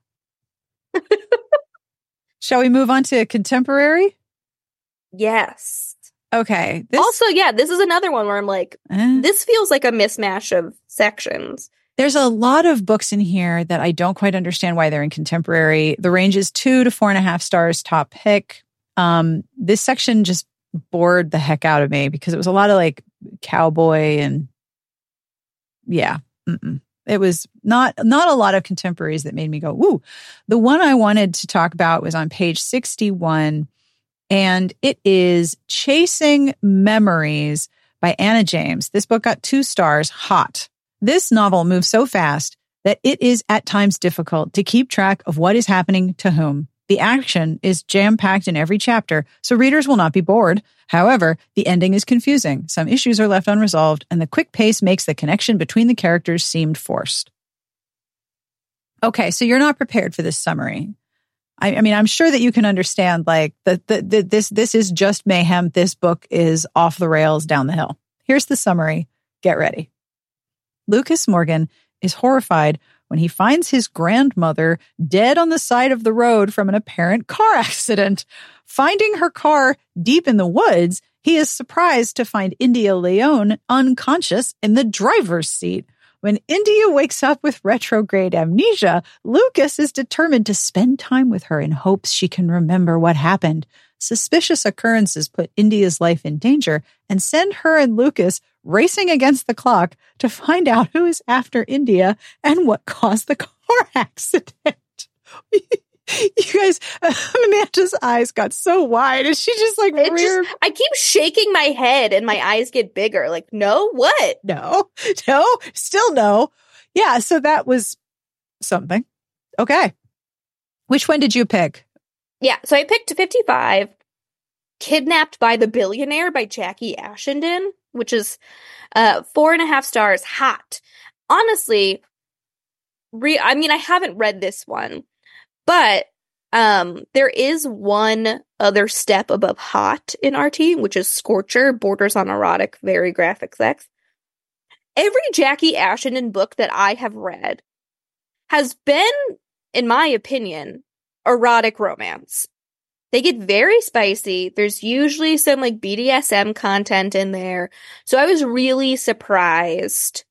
Shall we move on to contemporary? Yes. Okay. This, also, yeah, this is another one where I'm like, eh. this feels like a mismatch of sections. There's a lot of books in here that I don't quite understand why they're in contemporary. The range is two to four and a half stars top pick. Um, this section just bored the heck out of me because it was a lot of like cowboy and yeah, mm-mm. It was not not a lot of contemporaries that made me go, ooh. The one I wanted to talk about was on page sixty-one, and it is Chasing Memories by Anna James. This book got two stars, hot. This novel moves so fast that it is at times difficult to keep track of what is happening to whom. The action is jam-packed in every chapter, so readers will not be bored. However, the ending is confusing. Some issues are left unresolved, and the quick pace makes the connection between the characters seem forced. Okay, so you're not prepared for this summary. I, I mean, I'm sure that you can understand, like, that the, the, this, this is just mayhem. This book is off the rails down the hill. Here's the summary. Get ready. Lucas Morgan is horrified when he finds his grandmother dead on the side of the road from an apparent car accident. Finding her car deep in the woods, he is surprised to find India Leone unconscious in the driver's seat. When India wakes up with retrograde amnesia, Lucas is determined to spend time with her in hopes she can remember what happened. Suspicious occurrences put India's life in danger and send her and Lucas racing against the clock to find out who is after India and what caused the car accident. You guys, Amanda's eyes got so wide and she just like it reared. Just, I keep shaking my head and my eyes get bigger. Like, no, what? No, no, still no. Yeah, so that was something. Okay. Which one did you pick? Yeah, so I picked fifty-five, Kidnapped by the Billionaire by Jackie Ashenden, which is uh, four and a half stars, hot. Honestly, re- I mean, I haven't read this one, but um, there is one other step above hot in R T, which is Scorcher, borders on erotic, very graphic sex. Every Jackie Ashenden book that I have read has been, in my opinion, erotic romance. They get very spicy. There's usually some like B D S M content in there. So I was really surprised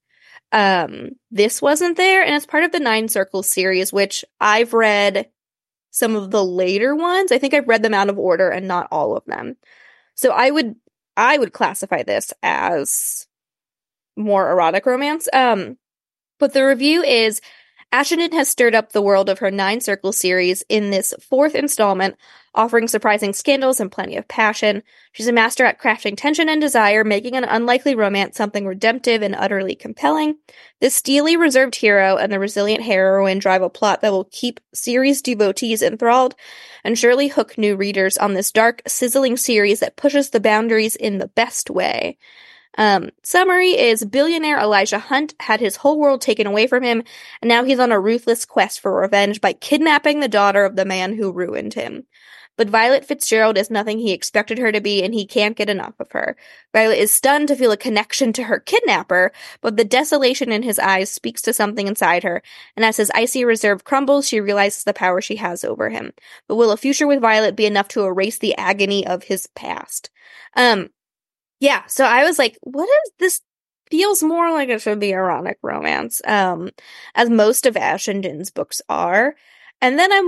um this wasn't there, and it's part of the Nine Circles series, which I've read some of the later ones. I think I've read them out of order and not all of them. So I would I would classify this as more erotic romance. Um but the review is Ashenden has stirred up the world of her Nine Circles series in this fourth installment, offering surprising scandals and plenty of passion. She's a master at crafting tension and desire, making an unlikely romance something redemptive and utterly compelling. This steely, reserved hero and the resilient heroine drive a plot that will keep series devotees enthralled and surely hook new readers on this dark, sizzling series that pushes the boundaries in the best way. Um, summary is billionaire Elijah Hunt had his whole world taken away from him, and now he's on a ruthless quest for revenge by kidnapping the daughter of the man who ruined him. But Violet Fitzgerald is nothing he expected her to be, and he can't get enough of her. Violet is stunned to feel a connection to her kidnapper, but the desolation in his eyes speaks to something inside her, and as his icy reserve crumbles, she realizes the power she has over him. But will a future with Violet be enough to erase the agony of his past? Um, Yeah, so I was like, what is this? Feels more like it should be erotic romance, um, as most of Ashenden's books are. And then I'm like,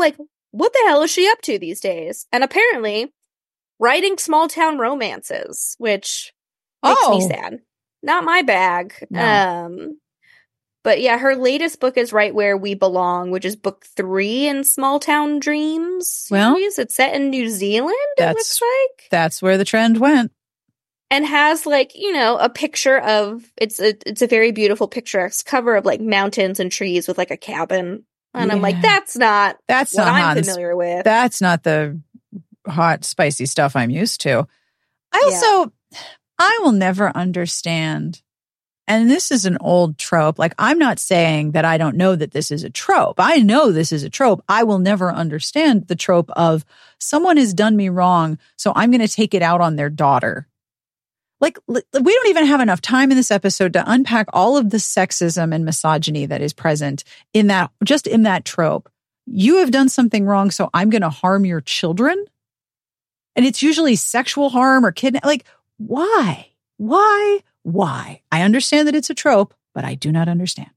what the hell is she up to these days? And apparently writing small town romances, which makes Oh. me sad. Not my bag. No. Um, but yeah, her latest book is Right Where We Belong, which is book three in Small Town Dreams Well, series. It's set in New Zealand, it that's- looks like. That's where the trend went. And has like, you know, a picture of, it's a, it's a very beautiful picturesque cover of like mountains and trees with like a cabin. And I'm like, Yeah. that's not That's what not I'm Hans. familiar with. That's not the hot, spicy stuff I'm used to. I Yeah. also, I will never understand. And this is an old trope. Like, I'm not saying that I don't know that this is a trope. I know this is a trope. I will never understand the trope of someone has done me wrong, so I'm going to take it out on their daughter. Like, we don't even have enough time in this episode to unpack all of the sexism and misogyny that is present in that, just in that trope. You have done something wrong, so I'm going to harm your children. And it's usually sexual harm or kidnap. Like, why? Why? Why? I understand that it's a trope, but I do not understand.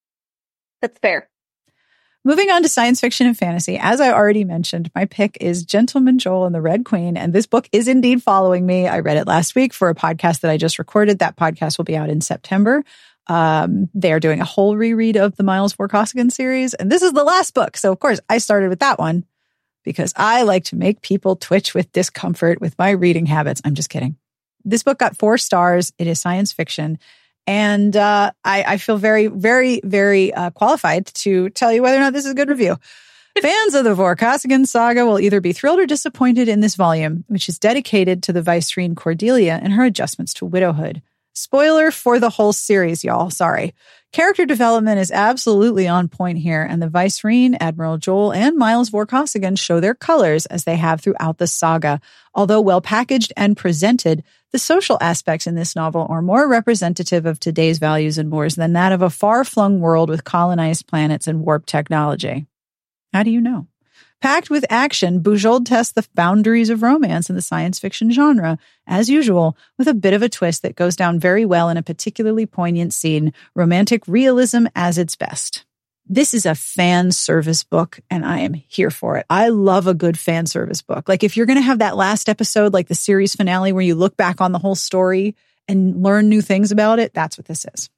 That's fair. Moving on to science fiction and fantasy, as I already mentioned, my pick is Gentleman Joel and the Red Queen, and this book is indeed following me. I read it last week for a podcast that I just recorded. That podcast will be out in September. Um, they're doing a whole reread of the Miles Vorkosigan series, and this is the last book. So, of course, I started with that one because I like to make people twitch with discomfort with my reading habits. I'm just kidding. This book got four stars. It is science fiction. And uh, I, I feel very, very, very uh, qualified to tell you whether or not this is a good review. Fans of the Vorkosigan saga will either be thrilled or disappointed in this volume, which is dedicated to the Vicereine Cordelia and her adjustments to widowhood. Spoiler for the whole series, y'all. Sorry. Character development is absolutely on point here, and the Vicereine, Admiral Joel, and Miles Vorkosigan show their colors as they have throughout the saga. Although well packaged and presented, the social aspects in this novel are more representative of today's values and mores than that of a far-flung world with colonized planets and warped technology. How do you know? Packed with action, Bujold tests the boundaries of romance in the science fiction genre, as usual, with a bit of a twist that goes down very well in a particularly poignant scene, romantic realism as its best. This is a fan service book, and I am here for it. I love a good fan service book. Like, if you're going to have that last episode, like the series finale, where you look back on the whole story and learn new things about it, that's what this is.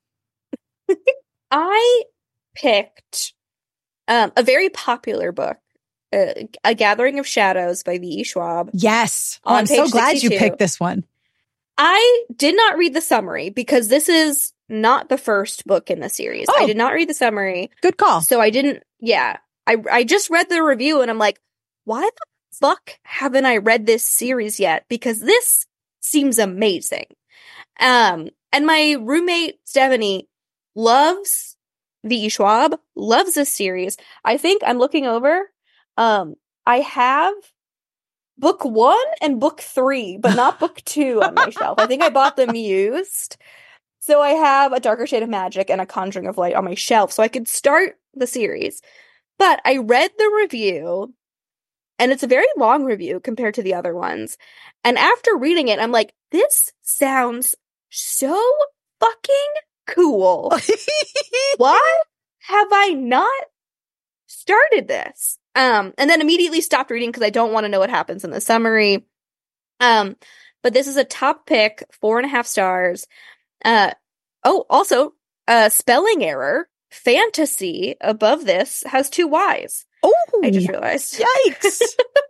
I picked um, a very popular book, uh, A Gathering of Shadows by V E. Schwab. Yes. Oh, On I'm so page glad you sixty-two. picked this one. I did not read the summary because this is not the first book in the series. Oh. I did not read the summary. Good call. So I didn't, yeah. I I just read the review and I'm like, why the fuck haven't I read this series yet? Because this seems amazing. Um, and my roommate, Stephanie, loves V E. Schwab, loves this series. I think I'm looking over. Um, I have book one and book three, but not book two on my shelf. I think I bought them used. So I have A Darker Shade of Magic and A Conjuring of Light on my shelf, so I could start the series. But I read the review, and it's a very long review compared to the other ones. And after reading it, I'm like, this sounds so fucking cool. Why have I not started this? Um, and then immediately stopped reading because I don't want to know what happens in the summary. Um, but this is a top pick, four and a half stars. Uh, oh, also, uh, spelling error, fantasy above this has two Y's. Oh, I just realized. Yikes.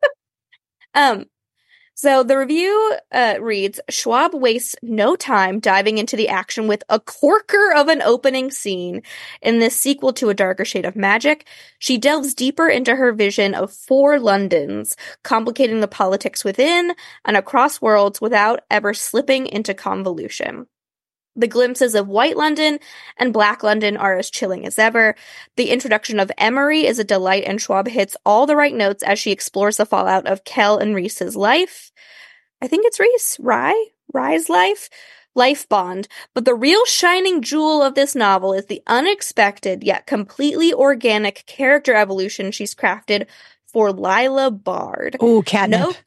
Um, so the review uh, reads, Schwab wastes no time diving into the action with a corker of an opening scene. In this sequel to A Darker Shade of Magic, she delves deeper into her vision of four Londons, complicating the politics within and across worlds without ever slipping into convolution. The glimpses of White London and Black London are as chilling as ever. The introduction of Emery is a delight, and Schwab hits all the right notes as she explores the fallout of Kel and Reese's life. I think it's Reese. Rye? Rye's life? Life bond. But the real shining jewel of this novel is the unexpected yet completely organic character evolution she's crafted for Lila Bard. Oh, catnip. No, co-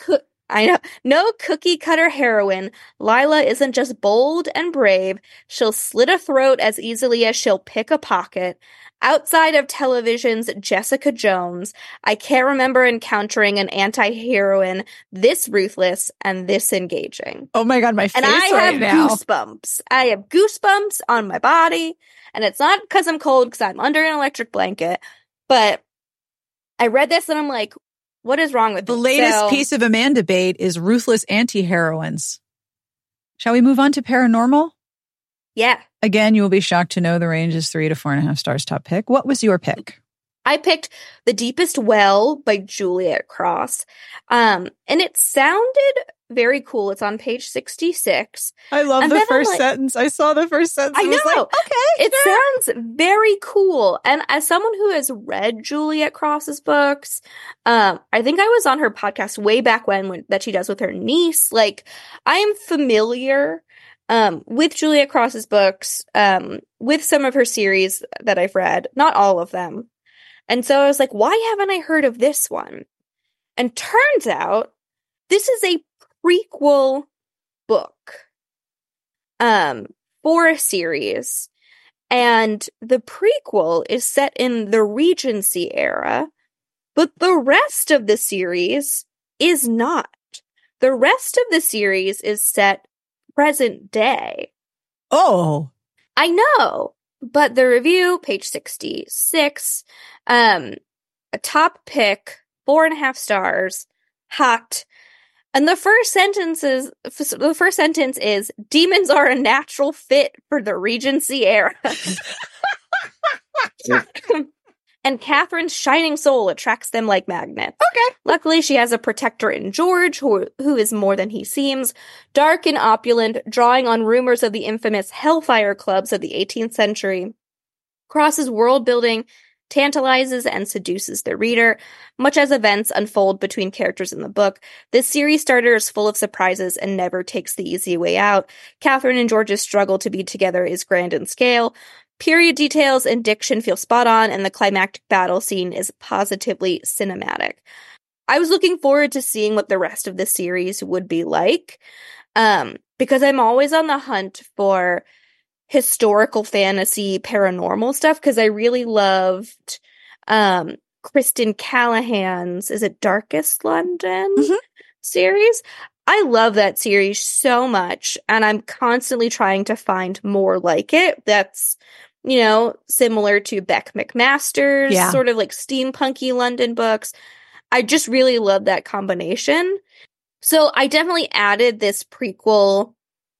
I know. No cookie cutter heroine. Lila isn't just bold and brave. She'll slit a throat as easily as she'll pick a pocket. Outside of television's Jessica Jones, I can't remember encountering an anti-heroine this ruthless and this engaging. Oh my God, my face and I right have now. goosebumps. I have goosebumps on my body. And it's not because I'm cold, because I'm under an electric blanket. But I read this and I'm like, what is wrong with The me? latest So, piece of Amanda debate is ruthless anti-heroines. Shall we move on to paranormal? Yeah. Again, you will be shocked to know the range is three to four and a half stars top pick. What was your pick? I picked The Deepest Well by Juliet Cross. Um, and it sounded very cool. It's on page sixty-six. I love And the then I'm first like- sentence. I saw the first sentence. I and was know. like, okay. It sure. sounds very cool. And as someone who has read Juliet Cross's books, um, I think I was on her podcast way back when, when that she does with her niece. Like, I am familiar um, with Juliet Cross's books, um, with some of her series that I've read, not all of them. And so I was like, why haven't I heard of this one? And turns out this is a prequel book um, for a series. And the prequel is set in the Regency era, but the rest of the series is not. The rest of the series is set present day. Oh. I know, but the review, page sixty-six, um, a top pick, four and a half stars, hot. And the first sentence is, the first sentence is, demons are a natural fit for the Regency era. And Catherine's shining soul attracts them like magnets. Okay. Luckily, she has a protector in George, who, who is more than he seems, dark and opulent, drawing on rumors of the infamous Hellfire clubs of the eighteenth century. Cross's world building tantalizes and seduces the reader. Much as events unfold between characters in the book, this series starter is full of surprises and never takes the easy way out. Catherine and George's struggle to be together is grand in scale. Period details and diction feel spot on, and the climactic battle scene is positively cinematic. I was looking forward to seeing what the rest of the series would be like, um, because I'm always on the hunt for historical fantasy, paranormal stuff, because I really loved um, Kristen Callahan's, is it Darkest London Mhm. series? I love that series so much, and I'm constantly trying to find more like it. That's, you know, similar to Beck McMaster's Yeah. sort of like steampunky London books. I just really love that combination. So I definitely added this prequel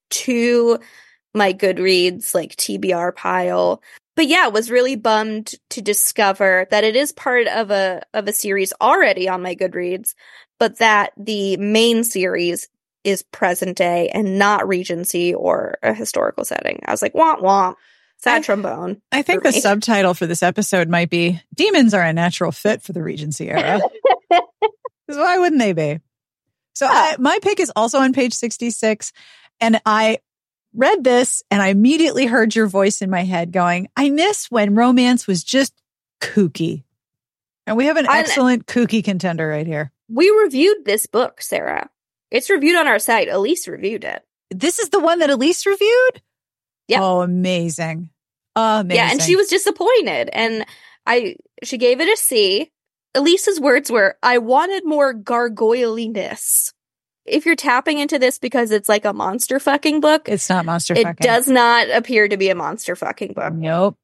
to my Goodreads like T B R pile. But yeah, was really bummed to discover that it is part of a of a series already on my Goodreads, but that the main series is present day and not Regency or a historical setting. I was like, womp womp. Sad I- trombone. I think for the me. subtitle for this episode might be Demons are a natural fit for the Regency era. 'Cause why wouldn't they be? So I, my pick is also on page sixty-six. And I read this and I immediately heard your voice in my head going, I miss when romance was just kooky. And we have an I- excellent kooky contender right here. We reviewed this book, Sarah. It's reviewed on our site. Elise reviewed it. This is the one that Elise reviewed? Yep. Oh, amazing. Amazing. Yeah, and she was disappointed. And I she gave it a C. Elise's words were, I wanted more gargoyliness. If you're tapping into this because it's like a monster fucking book, It's not monster it fucking. does not appear to be a monster fucking book. Nope.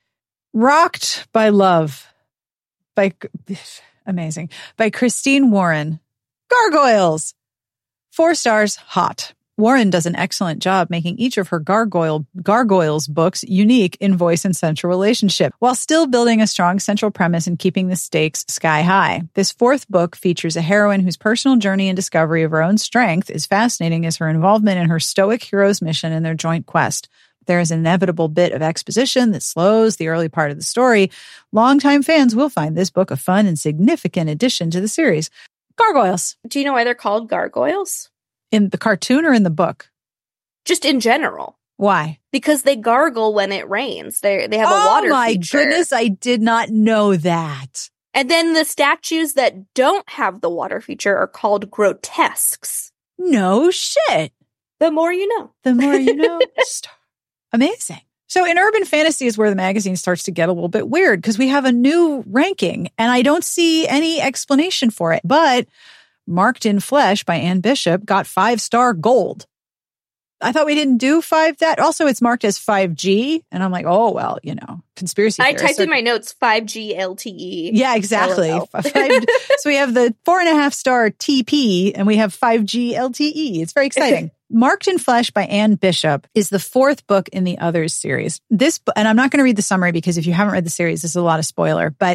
Rocked by Love by amazing by Christine Warren. Gargoyles. Four stars, hot. Warren does an excellent job making each of her gargoyle gargoyles books unique in voice and central relationship, while still building a strong central premise and keeping the stakes sky high. This fourth book features a heroine whose personal journey and discovery of her own strength is fascinating as her involvement in her stoic hero's mission and their joint quest. There is an inevitable bit of exposition that slows the early part of the story. Longtime fans will find this book a fun and significant addition to the series. Gargoyles. Do you know why they're called gargoyles? In the cartoon or in the book? Just in general. Why? Because they gargle when it rains. They they have a oh water my feature. goodness, I did not know that. And then the statues that don't have the water feature are called grotesques. No shit. The more you know. The more you know. Amazing. So in urban fantasy is where the magazine starts to get a little bit weird because we have a new ranking and I don't see any explanation for it. But Marked in Flesh by Anne Bishop got five-star gold. I thought we didn't do five that. Also, it's marked as five G. And I'm like, oh, well, you know, conspiracy I theorists. typed are- in my notes five G L T E. Yeah, exactly. L O L. Five, so we have the four and a half star T P and we have five G L T E. It's very exciting. Marked in Flesh by Anne Bishop is the fourth book in the Others series. This, and I'm not going to read the summary because if you haven't read the series, this is a lot of spoiler, but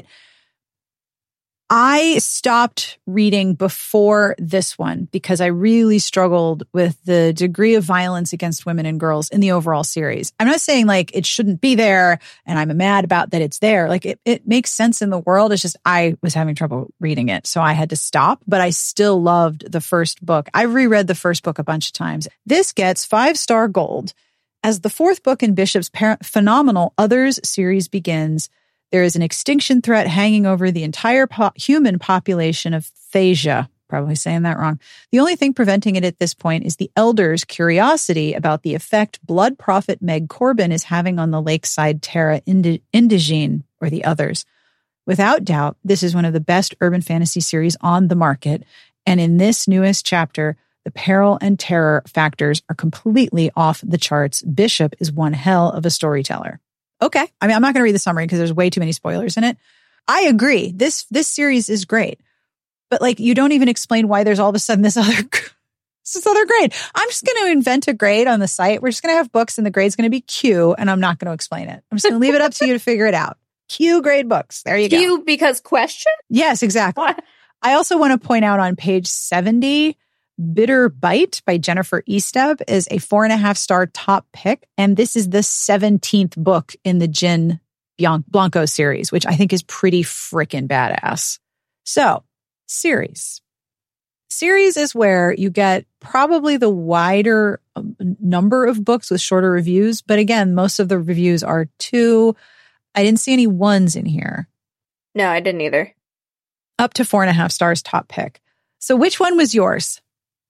I stopped reading before this one because I really struggled with the degree of violence against women and girls in the overall series. I'm not saying like it shouldn't be there and I'm mad about that it's there. Like it, it makes sense in the world. It's just I was having trouble reading it. So I had to stop, but I still loved the first book. I reread the first book a bunch of times. This gets five-star gold. As the fourth book in Bishop's par- phenomenal Others series begins, there is an extinction threat hanging over the entire po- human population of Thasia. Probably saying that wrong. The only thing preventing it at this point is the elders' curiosity about the effect blood prophet Meg Corbin is having on the lakeside Terra Indi- Indigene, or the Others. Without doubt, this is one of the best urban fantasy series on the market. And in this newest chapter, the peril and terror factors are completely off the charts. Bishop is one hell of a storyteller. Okay. I mean, I'm not going to read the summary because there's way too many spoilers in it. I agree. This this series is great. But like, you don't even explain why there's all of a sudden this other this other grade. I'm just going to invent a grade on the site. We're just going to have books and the grade's going to be Q and I'm not going to explain it. I'm just going to leave it up to you to figure it out. Q grade books. There you go. Q because question? Yes, exactly. What? I also want to point out on page seventy, Bitter Bite by Jennifer Eastep is a four and a half star top pick. And this is the seventeenth book in the Jin Blanco series, which I think is pretty freaking badass. So, series. Series is where you get probably the wider number of books with shorter reviews. But again, most of the reviews are two. I didn't see any ones in here. No, I didn't either. Up to four and a half stars top pick. So which one was yours?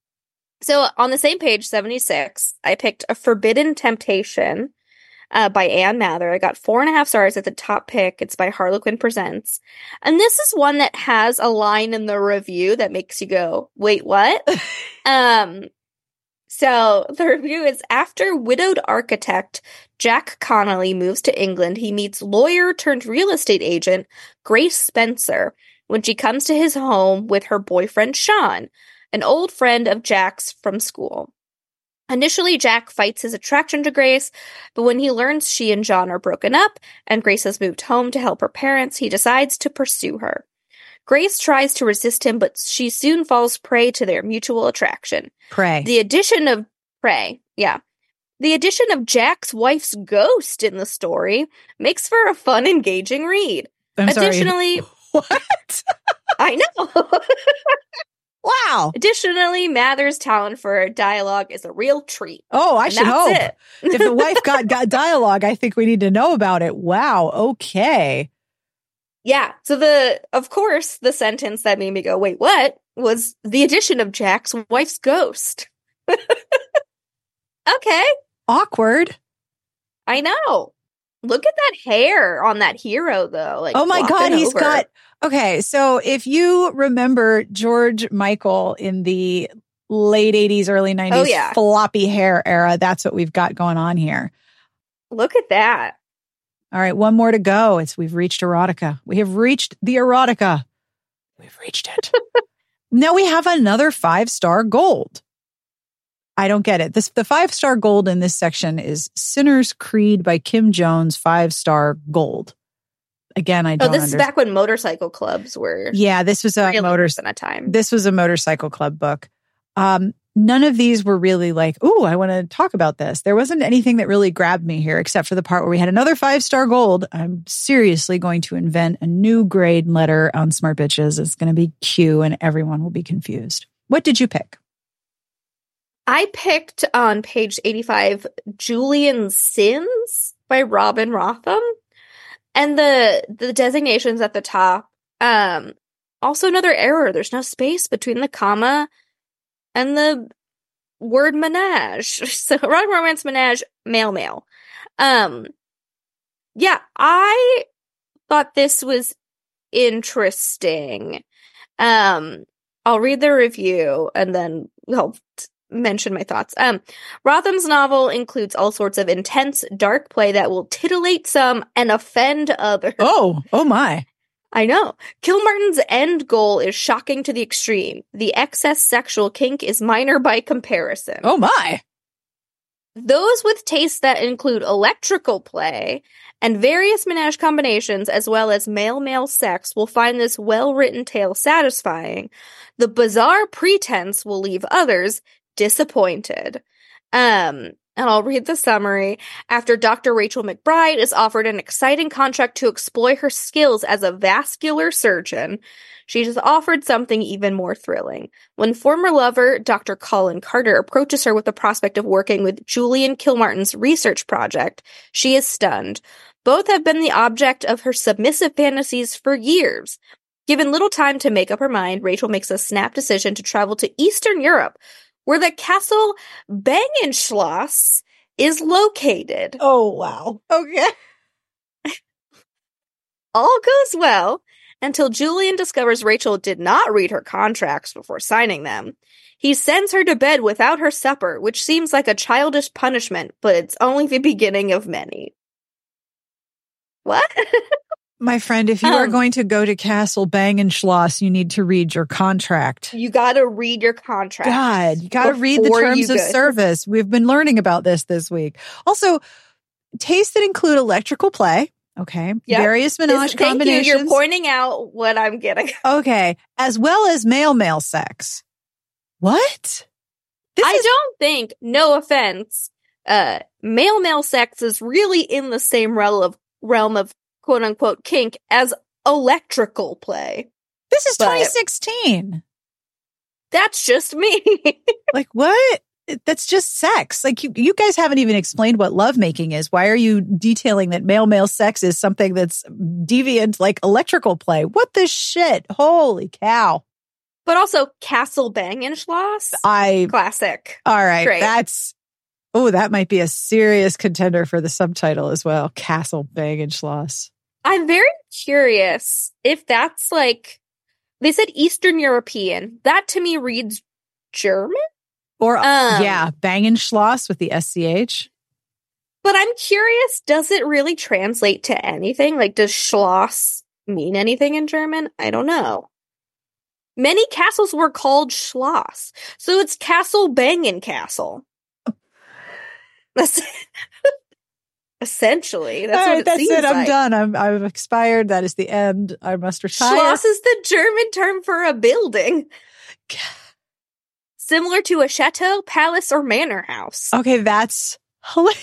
So on the same page, seventy-six, I picked A Forbidden Temptation uh, by Anne Mather. I got four and a half stars at the top pick. It's by Harlequin Presents. And this is one that has a line in the review that makes you go, wait, what? um, so the review is, after widowed architect Jack Connolly moves to England, he meets lawyer turned real estate agent Grace Spencer when she comes to his home with her boyfriend Sean, an old friend of Jack's from school. Initially, Jack fights his attraction to Grace, but when he learns she and John are broken up and Grace has moved home to help her parents, he decides to pursue her. Grace tries to resist him, but she soon falls prey to their mutual attraction. Prey. The addition of prey, yeah. The addition of Jack's wife's ghost in the story makes for a fun, engaging read. I'm Additionally, sorry. What? I know. Wow. Additionally, Mather's talent for dialogue is a real treat. Oh, I And should that's hope. it. If the wife got, got dialogue, I think we need to know about it. Wow. Okay. Yeah. So the, of course, the sentence that made me go, wait, what? Was the addition of Jack's wife's ghost. Okay. Awkward. I know. Look at that hair on that hero, though. Like, Oh my God. flopping He's over. got, okay. So if you remember George Michael in the late eighties, early nineties Oh, yeah. floppy hair era, that's what we've got going on here. Look at that. All right. One more to go. It's, we've reached erotica. We have reached the erotica. We've reached it. Now we have another five star gold. I don't get it. This the five star gold in this section is Sinner's Creed by Kim Jones, five star gold. Again, I Oh, don't this is understand. back when motorcycle clubs were Yeah, this was a really motor. in a time. This was a motorcycle club book. Um, none of these were really like, "Ooh, I want to talk about this." There wasn't anything that really grabbed me here, except for the part where we had another five star gold. I'm seriously going to invent a new grade letter on Smart Bitches. It's going to be Q, and everyone will be confused. What did you pick? I picked on page eighty-five Julian Sins by Robin Rotham. And the the designations at the top Um, also another error. There's no space between the comma and the word menage. So erotic romance menage, male male. Um, yeah, I thought this was interesting. Um, I'll read the review and then I'll mention my thoughts. Um, Rotham's novel includes all sorts of intense, dark play that will titillate some and offend others. Oh, oh my. I know. Kilmartin's end goal is shocking to the extreme. The excess sexual kink is minor by comparison. Oh my. Those with tastes that include electrical play and various menage combinations as well as male-male sex will find this well-written tale satisfying. The bizarre pretense will leave others disappointed. Um, and I'll read the summary. After Doctor Rachel McBride is offered an exciting contract to exploit her skills as a vascular surgeon, she is offered something even more thrilling. When former lover, Doctor Colin Carter, approaches her with the prospect of working with Julian Kilmartin's research project, she is stunned. Both have been the object of her submissive fantasies for years. Given little time to make up her mind, Rachel makes a snap decision to travel to Eastern Europe, where the Castle Bangenschloss is located. Oh, wow. Okay. All goes well until Julian discovers Rachel did not read her contracts before signing them. He sends her to bed without her supper, which seems like a childish punishment, but it's only the beginning of many. What? My friend, if you um, are going to go to Castle Bangenschloss, you need to read your contract. You got to read your contract. God, you got to read the terms of service. We've been learning about this this week. Also, tastes that include electrical play. Okay. Yep. Various menage Thank combinations. You. You're pointing out what I'm getting. Okay. As well as male-male sex. What? This I is- don't think, no offense, uh, male-male sex is really in the same realm of, realm of quote-unquote kink as electrical play. This is but twenty sixteen. That's just me. Like, what? That's just sex. Like, you, you guys haven't even explained what lovemaking is. Why are you detailing that male-male sex is something that's deviant like electrical play? What the shit? Holy cow. But also, Castle Bangenschloss? I Classic. All right. Great. That's, oh, that might be a serious contender for the subtitle as well. Castle Bangenschloss. I'm very curious if that's like, they said Eastern European. That to me reads German? Or, um, yeah, Bangenschloss with the S C H. But I'm curious, does it really translate to anything? Like, does Schloss mean anything in German? I don't know. Many castles were called Schloss. So it's Castle Bangen Castle. That's essentially, that's All what right, it that's seems it. I'm like. done. I'm I've expired. That is the end. I must retire. Schloss is the German term for a building. Similar to a chateau, palace, or manor house. Okay, that's hilarious.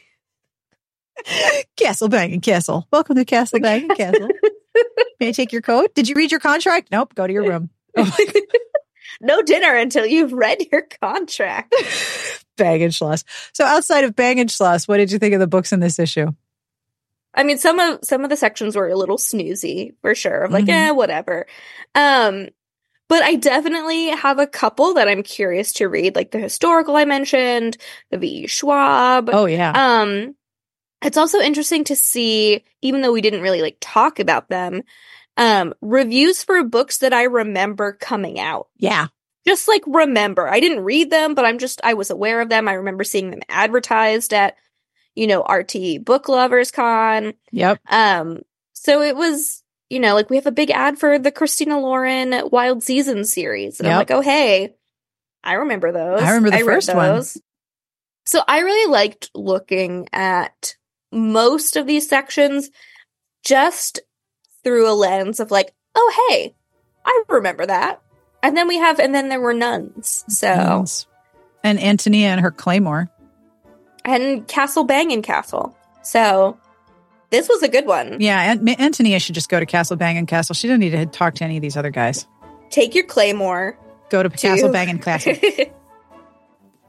Castle Banging Castle. Welcome to Castle Banging Castle. May I take your coat? Did you read your contract? Nope. Go to your room. Oh No dinner until you've read your contract. Bangenschloss. So outside of Bangenschloss, what did you think of the books in this issue? I mean, some of some of the sections were a little snoozy, for sure. Of like, mm-hmm. eh, whatever. Um, but I definitely have a couple that I'm curious to read, like the historical I mentioned, the V. Schwab. Oh, yeah. Um, it's also interesting to see, even though we didn't really like talk about them, um, reviews for books that I remember coming out. Yeah. Just like remember. I didn't read them, but I'm just, I was aware of them. I remember seeing them advertised at, you know, R T Book Lovers Con. Yep. Um, so it was, you know, like we have a big ad for the Christina Lauren Wild Seasons series. And yep. I'm like, oh, hey, I remember those. I remember the I first those. one. So I really liked looking at most of these sections just through a lens of like, oh, hey, I remember that. And then we have, and then there were nuns. So, nuns. And Antonia and her claymore. And Castle Bangin' Castle. So, this was a good one. Yeah, Ant- Antonia should just go to Castle Bangin' Castle. She doesn't need to talk to any of these other guys. Take your claymore. Go to, to- Castle Bangin' Castle.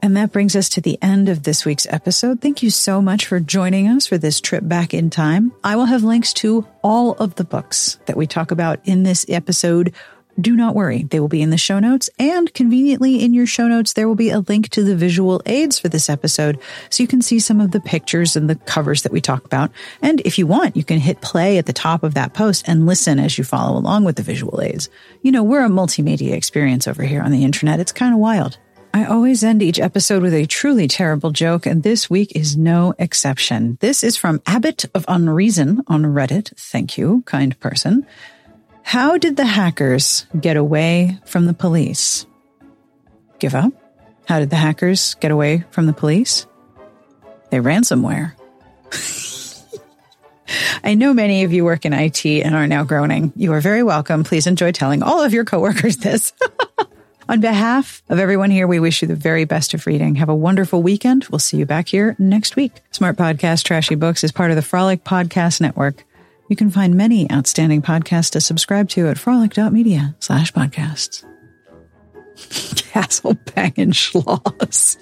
And that brings us to the end of this week's episode. Thank you so much for joining us for this trip back in time. I will have links to all of the books that we talk about in this episode. Do not worry. They will be in the show notes, and conveniently in your show notes, there will be a link to the visual aids for this episode so you can see some of the pictures and the covers that we talk about. And if you want, you can hit play at the top of that post and listen as you follow along with the visual aids. You know, we're a multimedia experience over here on the internet. It's kind of wild. I always end each episode with a truly terrible joke, and this week is no exception. This is from Abbott of Unreason on Reddit. Thank you, kind person. How did the hackers get away from the police? Give up? How did the hackers get away from the police? They ransomware. I know many of you work in I T and are now groaning. You are very welcome. Please enjoy telling all of your coworkers this. On behalf of everyone here, we wish you the very best of reading. Have a wonderful weekend. We'll see you back here next week. Smart Podcast Trashy Books is part of the Frolic Podcast Network. You can find many outstanding podcasts to subscribe to at frolic.media slash podcasts. Castle banging schloss.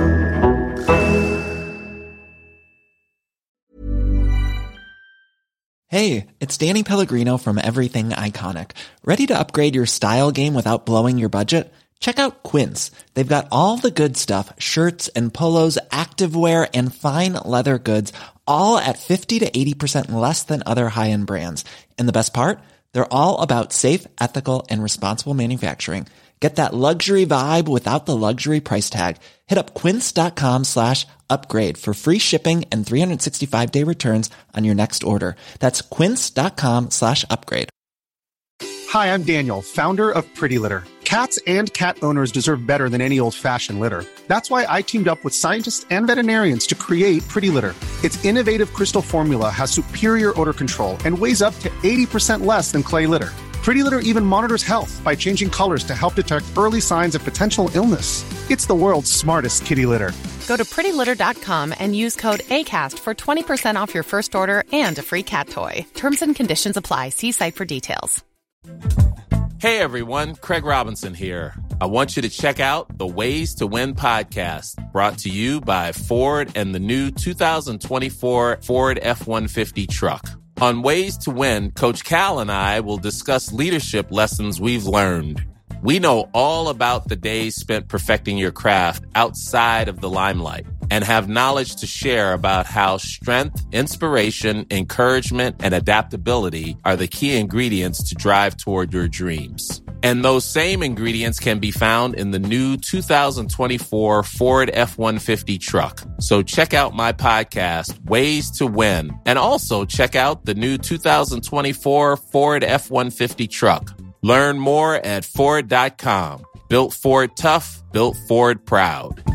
Hey, it's Danny Pellegrino from Everything Iconic. Ready to upgrade your style game without blowing your budget? Check out Quince. They've got all the good stuff, shirts and polos, activewear, and fine leather goods, all at fifty to eighty percent less than other high-end brands. And the best part? They're all about safe, ethical, and responsible manufacturing. Get that luxury vibe without the luxury price tag. Hit up quince.com slash upgrade for free shipping and three sixty-five day returns on your next order. That's quince.com slash upgrade. Hi, I'm Daniel, founder of Pretty Litter. Cats and cat owners deserve better than any old-fashioned litter. That's why I teamed up with scientists and veterinarians to create Pretty Litter. Its innovative crystal formula has superior odor control and weighs up to eighty percent less than clay litter. Pretty Litter even monitors health by changing colors to help detect early signs of potential illness. It's the world's smartest kitty litter. Go to pretty litter dot com and use code ACAST for twenty percent off your first order and a free cat toy. Terms and conditions apply. See site for details. Hey everyone, Craig Robinson here. I want you to check out the Ways to Win podcast, brought to you by Ford and the new two thousand twenty-four Ford F one fifty truck. On Ways to Win, Coach Cal and I will discuss leadership lessons we've learned. We know all about the days spent perfecting your craft outside of the limelight and have knowledge to share about how strength, inspiration, encouragement, and adaptability are the key ingredients to drive toward your dreams. And those same ingredients can be found in the new two thousand twenty-four Ford F one fifty truck. So check out my podcast, Ways to Win, and also check out the new two thousand twenty-four Ford F one fifty truck. Learn more at Ford dot com. Built Ford tough, built Ford proud.